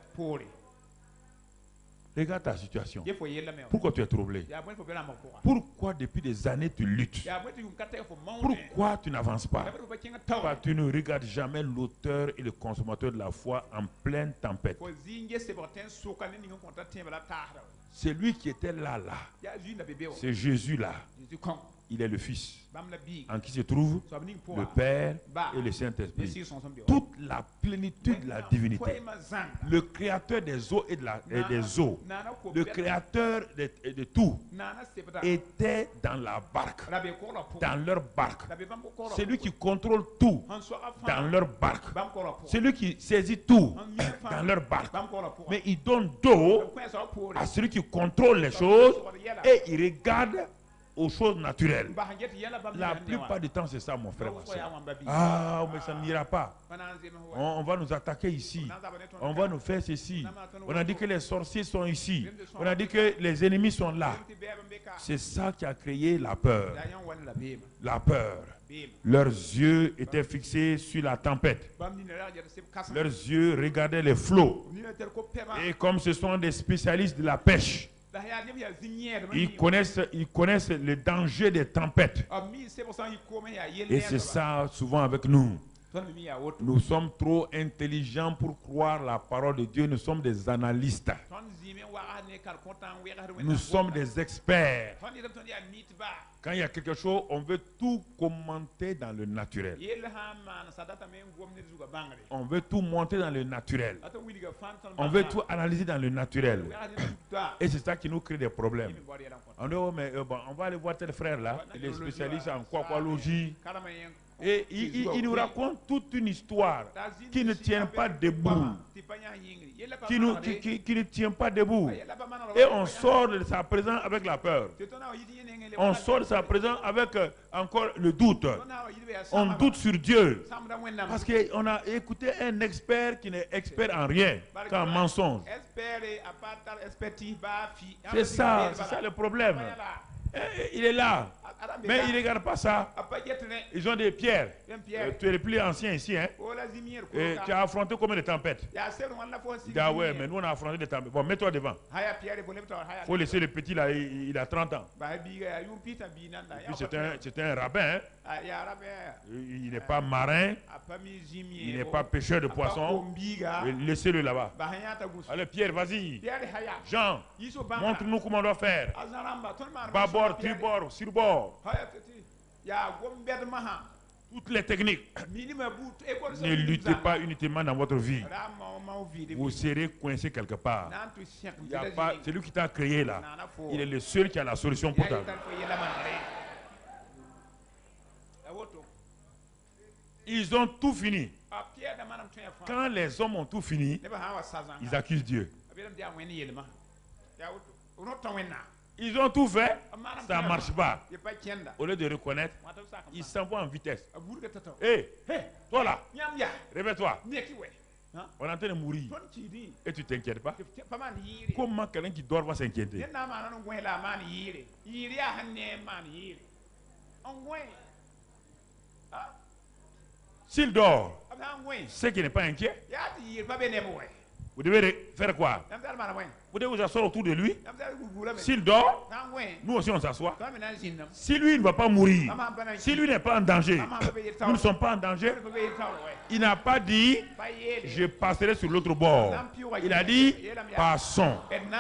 Regarde ta situation. Pourquoi tu es troublé? Pourquoi depuis des années tu luttes? Pourquoi tu n'avances pas? Pourquoi tu ne regardes jamais l'auteur et le consommateur de la foi en pleine tempête? C'est lui qui était là, là. C'est Jésus là. Il est le Fils, en qui se trouve le Père et le Saint-Esprit. Toute la plénitude de la divinité. Le créateur des eaux et, de la, et des eaux. Le créateur de, de tout était dans la barque. Dans leur barque. C'est lui qui contrôle tout dans leur barque. C'est lui qui saisit tout dans leur barque. Mais il donne dos à celui qui contrôle les choses et il regarde aux choses naturelles. La plupart du temps, c'est ça, mon frère. Ma soeur. Ah, mais ça n'ira pas. On, on va nous attaquer ici. On va nous faire ceci. On a dit que les sorciers sont ici. On a dit que les ennemis sont là. C'est ça qui a créé la peur. La peur. Leurs yeux étaient fixés sur la tempête. Leurs yeux regardaient les flots. Et comme ce sont des spécialistes de la pêche, Ils connaissent, ils connaissent le danger des tempêtes. Et c'est ça souvent avec nous. Nous sommes trop intelligents pour croire la parole de Dieu. Nous sommes des analystes. Nous sommes des experts. Quand il y a quelque chose, on veut tout commenter dans le naturel. On veut tout monter dans le naturel. On veut tout analyser dans le naturel. Et c'est ça qui nous crée des problèmes. On dit, oh, mais, euh, bon, on va aller voir tel frère là, il est spécialiste en quaqualogie. Et il, il, il nous raconte toute une histoire qui ne tient pas debout. Qui, nous, qui, qui, qui ne tient pas debout. Et on sort de sa présence avec la peur. On sort de sa présence avec euh, encore le doute. On doute sur Dieu. Parce qu'on a écouté un expert qui n'est expert en rien, qu'en mensonge. C'est ça, c'est ça le problème. Et il est là. Mais il ne regarde pas ça. Ils ont des pierres. Euh, tu es le plus ancien ici. Hein? Et tu as affronté combien de tempêtes? Il dit, ah ouais, mais nous on a affronté des tempêtes. Bon, mets-toi devant. Il faut laisser le petit là, il, il a trente ans. Et puis c'est un, c'est un rabbin. Hein? Il n'est pas marin. Il n'est pas pêcheur de poissons. Laissez-le là-bas. Allez, Pierre, vas-y. Jean, montre-nous comment on doit faire. Bâbord, tribord, surbord. Toutes les techniques. Ne luttez pas uniquement dans votre vie. Vous serez coincé quelque part. Il y a pas, celui qui t'a créé là, il est le seul qui a la solution pour ta vie. Ils ont tout fini. Quand les hommes ont tout fini, ils accusent Dieu. Ils ont tout fait, ça ne marche pas. Au lieu de reconnaître, ils s'en vont en vitesse. Hé, hey, toi là, réveille-toi. On est en train de mourir. Et tu ne t'inquiètes pas? Comment quelqu'un qui dort va s'inquiéter? S'il dort, c'est qu'il n'est pas inquiet. Vous devez faire quoi? Vous devez vous asseoir autour de lui. S'il dort, nous aussi on s'assoit. Si lui ne va pas mourir, si lui n'est pas en danger, nous ne sommes pas en danger. Il n'a pas dit je passerai sur l'autre bord. Il a dit passons.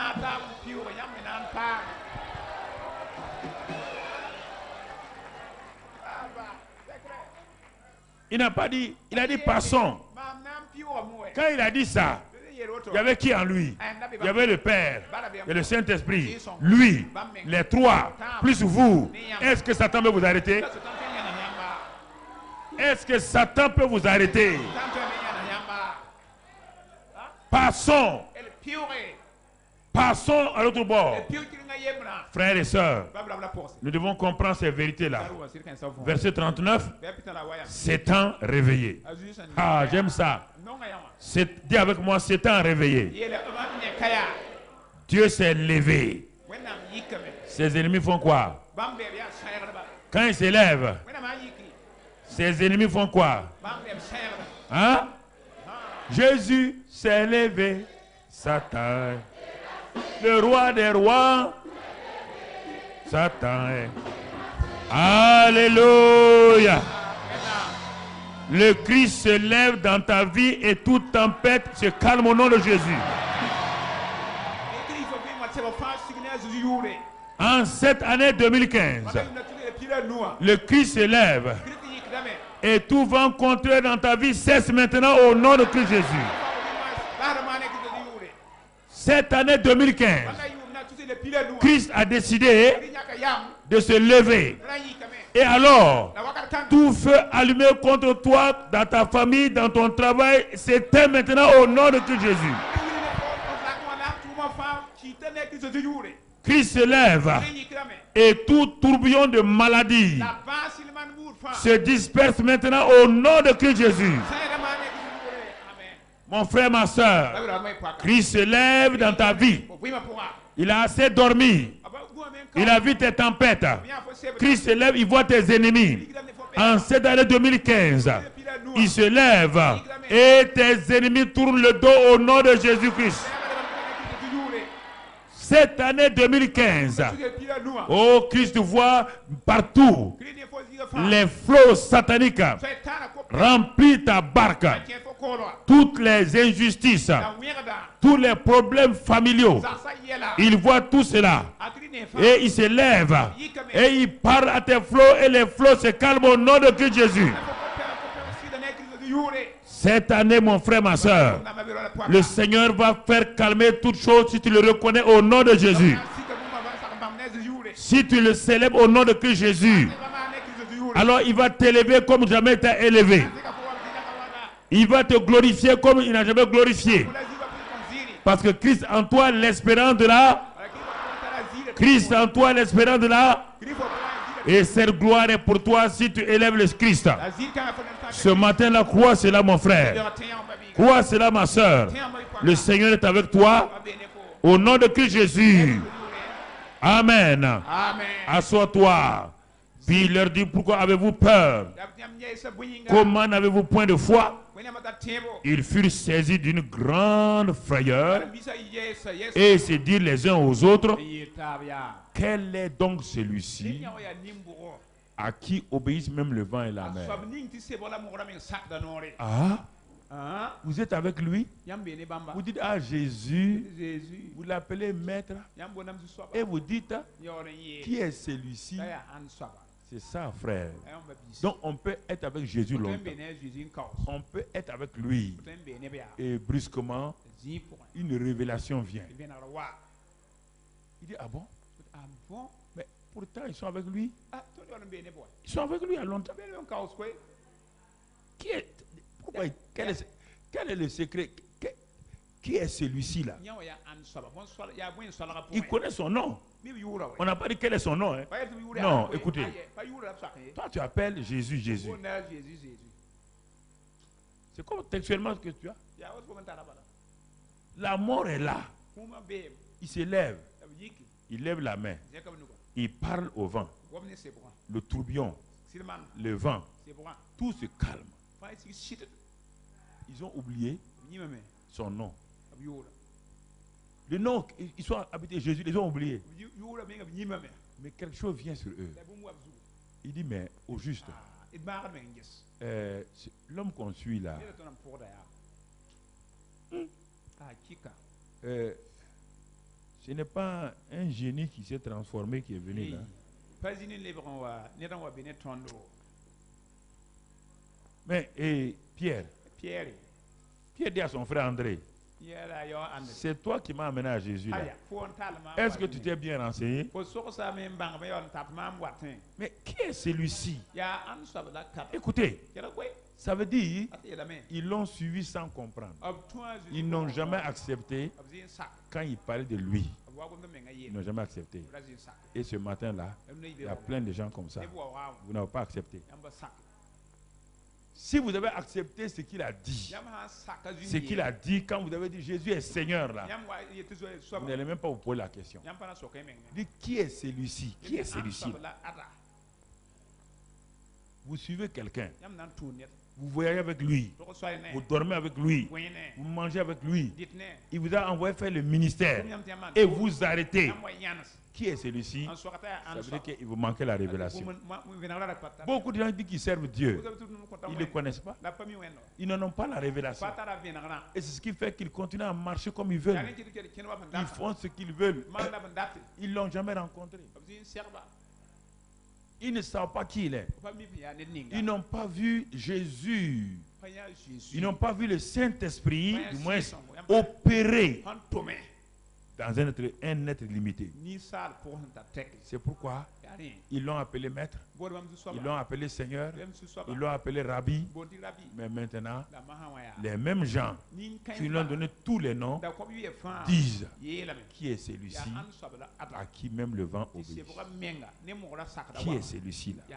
Il n'a pas dit, il a dit passons. Quand il a dit ça, il y avait qui en lui? Il y avait le Père et le Saint-Esprit. Lui, les trois, plus vous. Est-ce que Satan peut vous arrêter? Est-ce que Satan peut vous arrêter? Passons. Passons à l'autre bord. Frères et sœurs, nous devons comprendre ces vérités-là. Verset trente-neuf. S'étant réveillé. Ah, j'aime ça. Dis avec moi, s'étant réveillé. Dieu s'est levé. Ses ennemis font quoi? Quand il s'élève, ses ennemis font quoi? Hein? Jésus s'est levé. Satan, le roi des rois. Satan est. Alléluia. Le Christ se lève dans ta vie et toute tempête se calme au nom de Jésus. En cette année deux mille quinze, le Christ se lève et tout vent contraire dans ta vie cesse maintenant au nom de Christ Jésus. Cette année deux mille quinze, Christ a décidé de se lever. Et alors, tout feu allumé contre toi, dans ta famille, dans ton travail, s'éteint maintenant au nom de Christ Jésus. Christ se lève et tout tourbillon de maladie se disperse maintenant au nom de Christ Jésus. Mon frère, ma soeur, Christ se lève dans ta vie. Il a assez dormi. Il a vu tes tempêtes. Christ se lève, il voit tes ennemis. En cette année deux mille quinze, il se lève et tes ennemis tournent le dos au nom de Jésus-Christ. Cette année deux mille quinze, oh Christ voit partout les flots sataniques remplis ta barque. Toutes les injustices, tous les problèmes familiaux, il voit tout cela. Et il se lève et il parle à tes flots et les flots se calment au nom de Christ Jésus. Cette année, mon frère, ma soeur, le Seigneur va faire calmer toutes choses si tu le reconnais au nom de Jésus. Si tu le célèbres au nom de Christ Jésus, alors il va t'élever comme jamais t'a élevé. Il va te glorifier comme il n'a jamais glorifié. Parce que Christ en toi, l'espérance de la... Christ en toi, l'espérance de la... Et cette gloire est pour toi si tu élèves le Christ. Ce matin, la croix, c'est là, mon frère. Croix, c'est là, ma soeur. Le Seigneur est avec toi. Au nom de Christ Jésus. Amen. Amen. Assois-toi. Puis il leur dit, pourquoi avez-vous peur? Comment n'avez-vous point de foi? Ils furent saisis d'une grande frayeur et se dirent les uns aux autres, quel est donc celui-ci à qui obéissent même le vent et la mer? Ah, vous êtes avec lui? Vous dites, ah, Jésus, vous l'appelez maître, et vous dites, qui est celui-ci? C'est ça, frère. Donc on peut être avec Jésus longtemps. On peut être avec lui. Et brusquement, une révélation vient. Il dit, ah bon? Mais pourtant, ils sont avec lui. Ils sont avec lui à longtemps. Qui est, pourquoi, quel, est, quel est le secret? Qui est celui-ci là? Il connaît son nom. On n'a pas dit quel est son nom. Hein? Non, écoutez. Toi, tu appelles Jésus, Jésus. C'est comme textuellement ce que tu as. La mort est là. Il se lève. Il lève la main. Il parle au vent. Le tourbillon, le vent, tout se calme. Ils ont oublié son nom. Le nom, ils sont habités Jésus, ils ont oublié. Mais quelque chose vient sur eux. Il dit, mais au juste, euh, l'homme qu'on suit là, euh, ce n'est pas un génie qui s'est transformé qui est venu là. Mais et Pierre, Pierre, Pierre dit à son frère André, c'est toi qui m'as amené à Jésus là. Est-ce que tu t'es bien renseigné? Mais qui est celui-ci? Écoutez, ça veut dire ils l'ont suivi sans comprendre. Ils n'ont jamais accepté quand il parlait de lui. Ils n'ont jamais accepté. Et ce matin-là, il y a plein de gens comme ça. Vous n'avez pas accepté. Si vous avez accepté ce qu'il a dit, ce qu'il a dit quand vous avez dit Jésus est Seigneur là, vous n'allez même pas vous poser la question. Dites, qui est celui-ci? Qui est celui-ci? Vous suivez quelqu'un, vous voyagez avec lui, vous dormez avec lui, vous mangez avec lui, il vous a envoyé faire le ministère et vous arrêtez. Qui est celui-ci? Ça veut dire qu'il vous manquait la révélation. Beaucoup de gens disent qu'ils servent Dieu. Ils ne le connaissent pas. Ils n'en ont pas la révélation. Et c'est ce qui fait qu'ils continuent à marcher comme ils veulent. Ils font ce qu'ils veulent. Ils ne l'ont jamais rencontré. Ils ne savent pas qui il est. Ils n'ont pas vu Jésus. Ils n'ont pas vu le Saint-Esprit, du moins, opérer dans un être, un être limité. C'est pourquoi ils l'ont appelé maître, ils l'ont appelé Seigneur, ils l'ont appelé Rabbi. Mais maintenant, les mêmes gens qui lui ont donné tous les noms disent, qui est celui-ci à qui même le vent obéit? Qui est celui-ci là?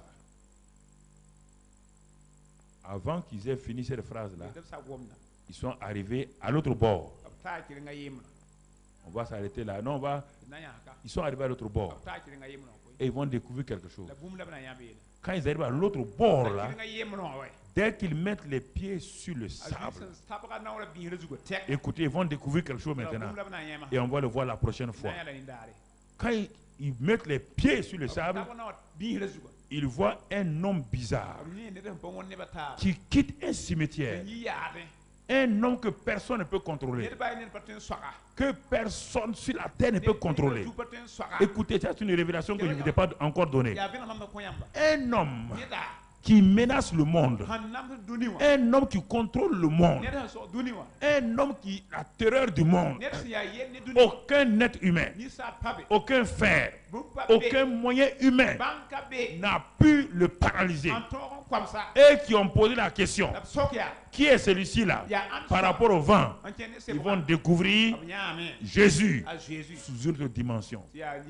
Avant qu'ils aient fini cette phrase-là, ils sont arrivés à l'autre bord. On va s'arrêter là. Non, on va. Ils sont arrivés à l'autre bord. Et ils vont découvrir quelque chose. Quand ils arrivent à l'autre bord là, dès qu'ils mettent les pieds sur le sable, écoutez, ils vont découvrir quelque chose maintenant. Et on va le voir la prochaine fois. Quand ils, ils mettent les pieds sur le sable, il voit un homme bizarre qui quitte un cimetière. Un homme que personne ne peut contrôler. Que personne sur la terre ne peut contrôler. Écoutez, c'est une révélation que je ne vous ai pas encore donnée. Un homme qui menace le monde. Un homme qui contrôle le monde. Un homme qui a la terreur du monde. Aucun être humain, aucun fer, aucun moyen humain n'a pu le paralyser. Et qui ont posé la question, qui est celui-ci là par rapport au vent? Ils vont découvrir Jésus sous une autre dimension.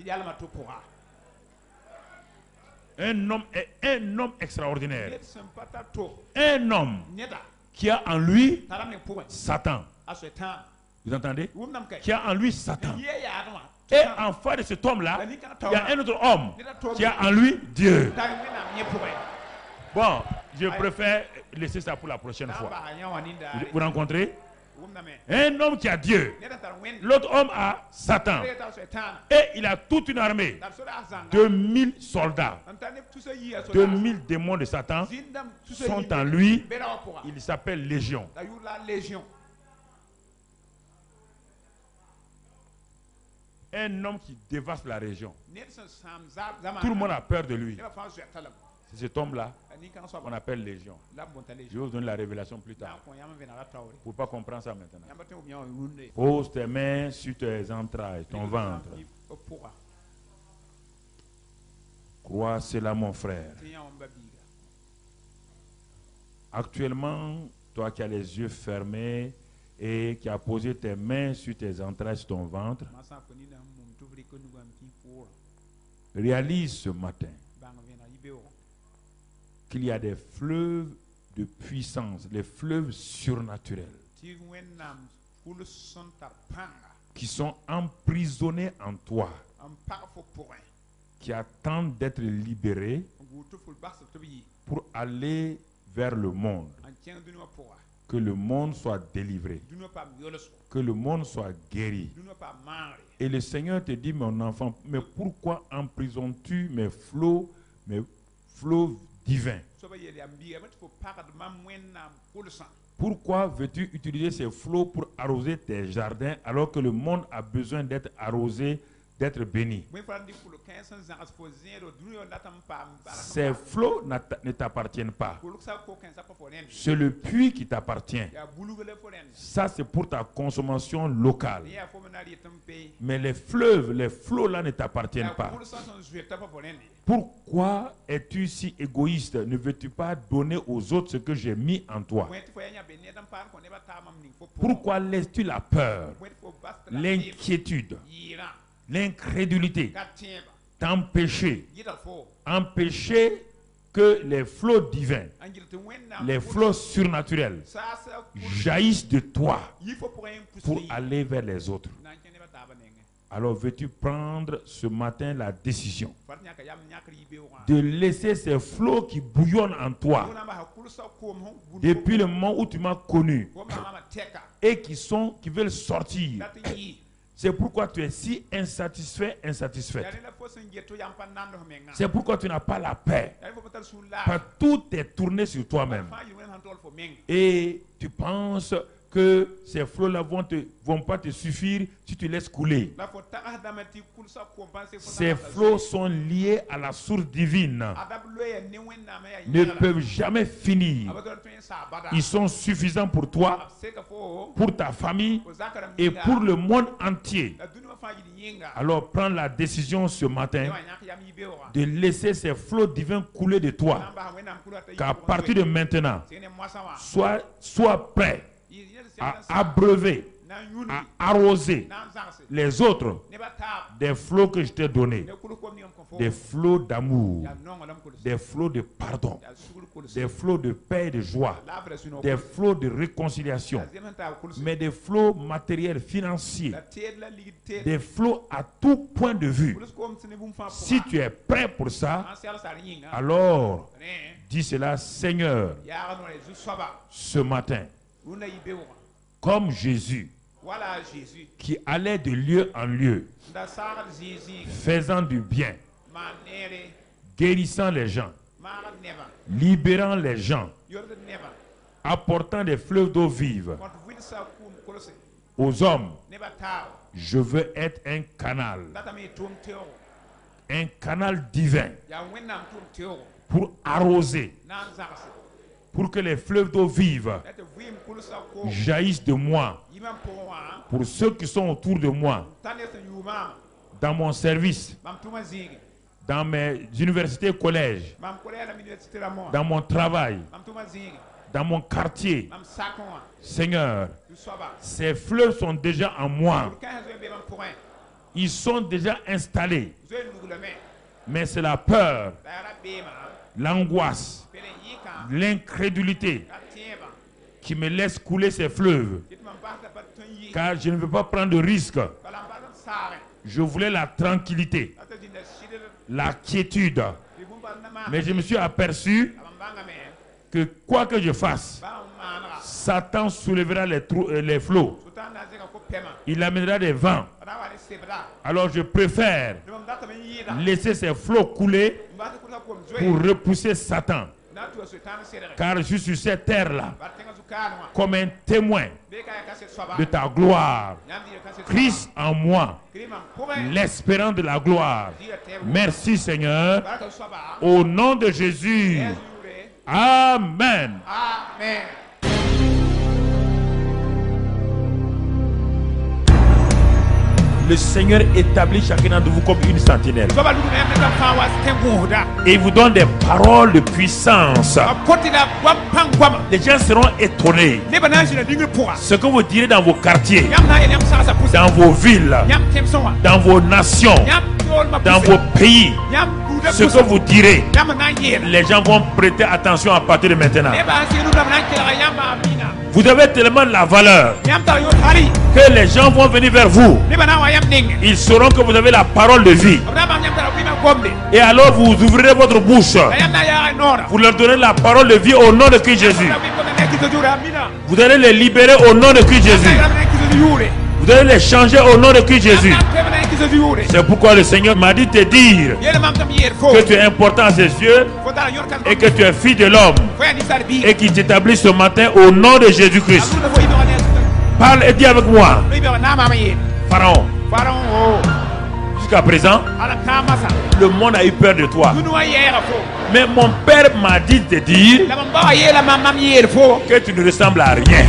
Un homme est un homme extraordinaire. Un homme qui a en lui Satan. Vous entendez? Qui a en lui Satan. Et en face de cet homme-là, il y a un autre homme qui a en lui Dieu. Bon, je préfère laisser ça pour la prochaine fois. Vous rencontrez un homme qui a Dieu. L'autre homme a Satan. Et il a toute une armée. deux mille soldats. deux mille démons de Satan sont en lui. Il s'appelle Légion. Un homme qui dévaste la région. Tout le monde a peur de lui. C'est cet homme-là qu'on appelle Légion. Je vais vous donner la révélation plus tard. Pour ne pas comprendre ça maintenant. Pose tes mains sur tes entrailles, ton ventre. Crois cela, mon frère. Actuellement, toi qui as les yeux fermés et qui as posé tes mains sur tes entrailles, sur ton ventre, réalise ce matin qu'il y a des fleuves de puissance, des fleuves surnaturels qui sont emprisonnés en toi, qui attendent d'être libérés pour aller vers le monde. Que le monde soit délivré, que le monde soit guéri. Et le Seigneur te dit, mon enfant, mais pourquoi emprisonnes-tu mes flots, mes flots divins? Pourquoi veux-tu utiliser ces flots pour arroser tes jardins alors que le monde a besoin d'être arrosé, d'être béni? Ces flots ne t'appartiennent pas. C'est le puits qui t'appartient. Ça, c'est pour ta consommation locale. Mais les fleuves, les flots là ne t'appartiennent pas. Pourquoi es-tu si égoïste? Ne veux-tu pas donner aux autres ce que j'ai mis en toi? Pourquoi laisses-tu la peur, l'inquiétude, l'incrédulité t'empêcher, empêcher que les flots divins, les flots surnaturels jaillissent de toi pour aller vers les autres? Alors veux-tu prendre ce matin la décision de laisser ces flots qui bouillonnent en toi depuis le moment où tu m'as connu et qui sont, qui veulent sortir? C'est pourquoi tu es si insatisfait, insatisfaite. C'est pourquoi tu n'as pas la paix. Parce que tout est tourné sur toi-même. Et tu penses que ces flots-là vont te, vont pas te suffire si tu laisses couler. Ces flots sont liés à la source divine. Ne peuvent jamais finir. Ils sont suffisants pour toi, pour ta famille et pour le monde entier. Alors prends la décision ce matin de laisser ces flots divins couler de toi. Qu'à partir de maintenant, sois, sois prêt à abreuver, à arroser les autres des flots que je t'ai donnés, des flots d'amour, des flots de pardon, des flots de paix et de joie, des flots de réconciliation, mais des flots matériels, financiers, des flots à tout point de vue. Si tu es prêt pour ça, alors dis cela: Seigneur, ce matin, comme Jésus, qui allait de lieu en lieu, faisant du bien, guérissant les gens, libérant les gens, apportant des fleuves d'eau vive aux hommes. Je veux être un canal, un canal divin pour arroser, pour que les fleuves d'eau vive jaillissent de moi pour ceux qui sont autour de moi, dans mon service, dans mes universités et collèges, dans mon travail, dans mon quartier. Seigneur, ces fleuves sont déjà en moi. Ils sont déjà installés. Mais c'est la peur, l'angoisse, l'incrédulité qui me laisse couler ces fleuves. Car je ne veux pas prendre de risques. Je voulais la tranquillité, la quiétude. Mais je me suis aperçu que quoi que je fasse, Satan soulèvera les, trous, euh, les flots. Il amènera des vents. Alors je préfère laisser ces flots couler pour repousser Satan. Car je suis sur cette terre-là comme un témoin de ta gloire. Christ en moi, l'espérant de la gloire. Merci Seigneur. Au nom de Jésus. Amen. Amen. Le Seigneur établit chacun d'entre vous comme une sentinelle. Et il vous donne des paroles de puissance. Les gens seront étonnés. Ce que vous direz dans vos quartiers, dans vos villes, dans vos nations, dans vos pays, ce que vous direz, les gens vont prêter attention à partir de maintenant. Vous avez tellement de la valeur que les gens vont venir vers vous. Ils sauront que vous avez la parole de vie. Et alors vous ouvrirez votre bouche. Vous leur donnez la parole de vie au nom de Christ Jésus. Vous allez les libérer au nom de Christ Jésus. Vous allez les changer au nom de Christ Jésus. C'est pourquoi le Seigneur m'a dit te dire que tu es important à ses yeux et que tu es fille de l'homme et qu'il t'établit ce matin au nom de Jésus-Christ. Parle et dis avec moi. Pharaon. Jusqu'à présent, le monde a eu peur de toi. Mais mon père m'a dit de dire que tu ne ressembles à rien,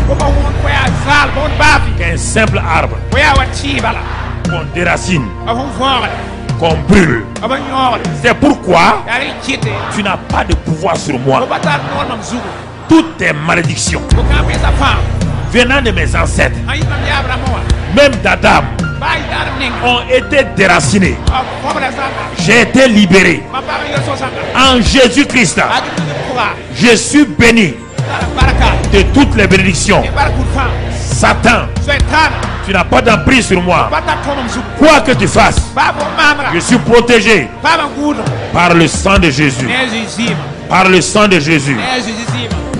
qu'un simple arbre qu'on déracine, qu'on brûle. C'est pourquoi tu n'as pas de pouvoir sur moi. Toutes tes malédictions venant de mes ancêtres, même d'Adam, ont été déracinées. J'ai été libéré en Jésus-Christ. Je suis béni de toutes les bénédictions. Satan, tu n'as pas d'emprise sur moi. Quoi que tu fasses, je suis protégé par le sang de Jésus. Par le sang de Jésus.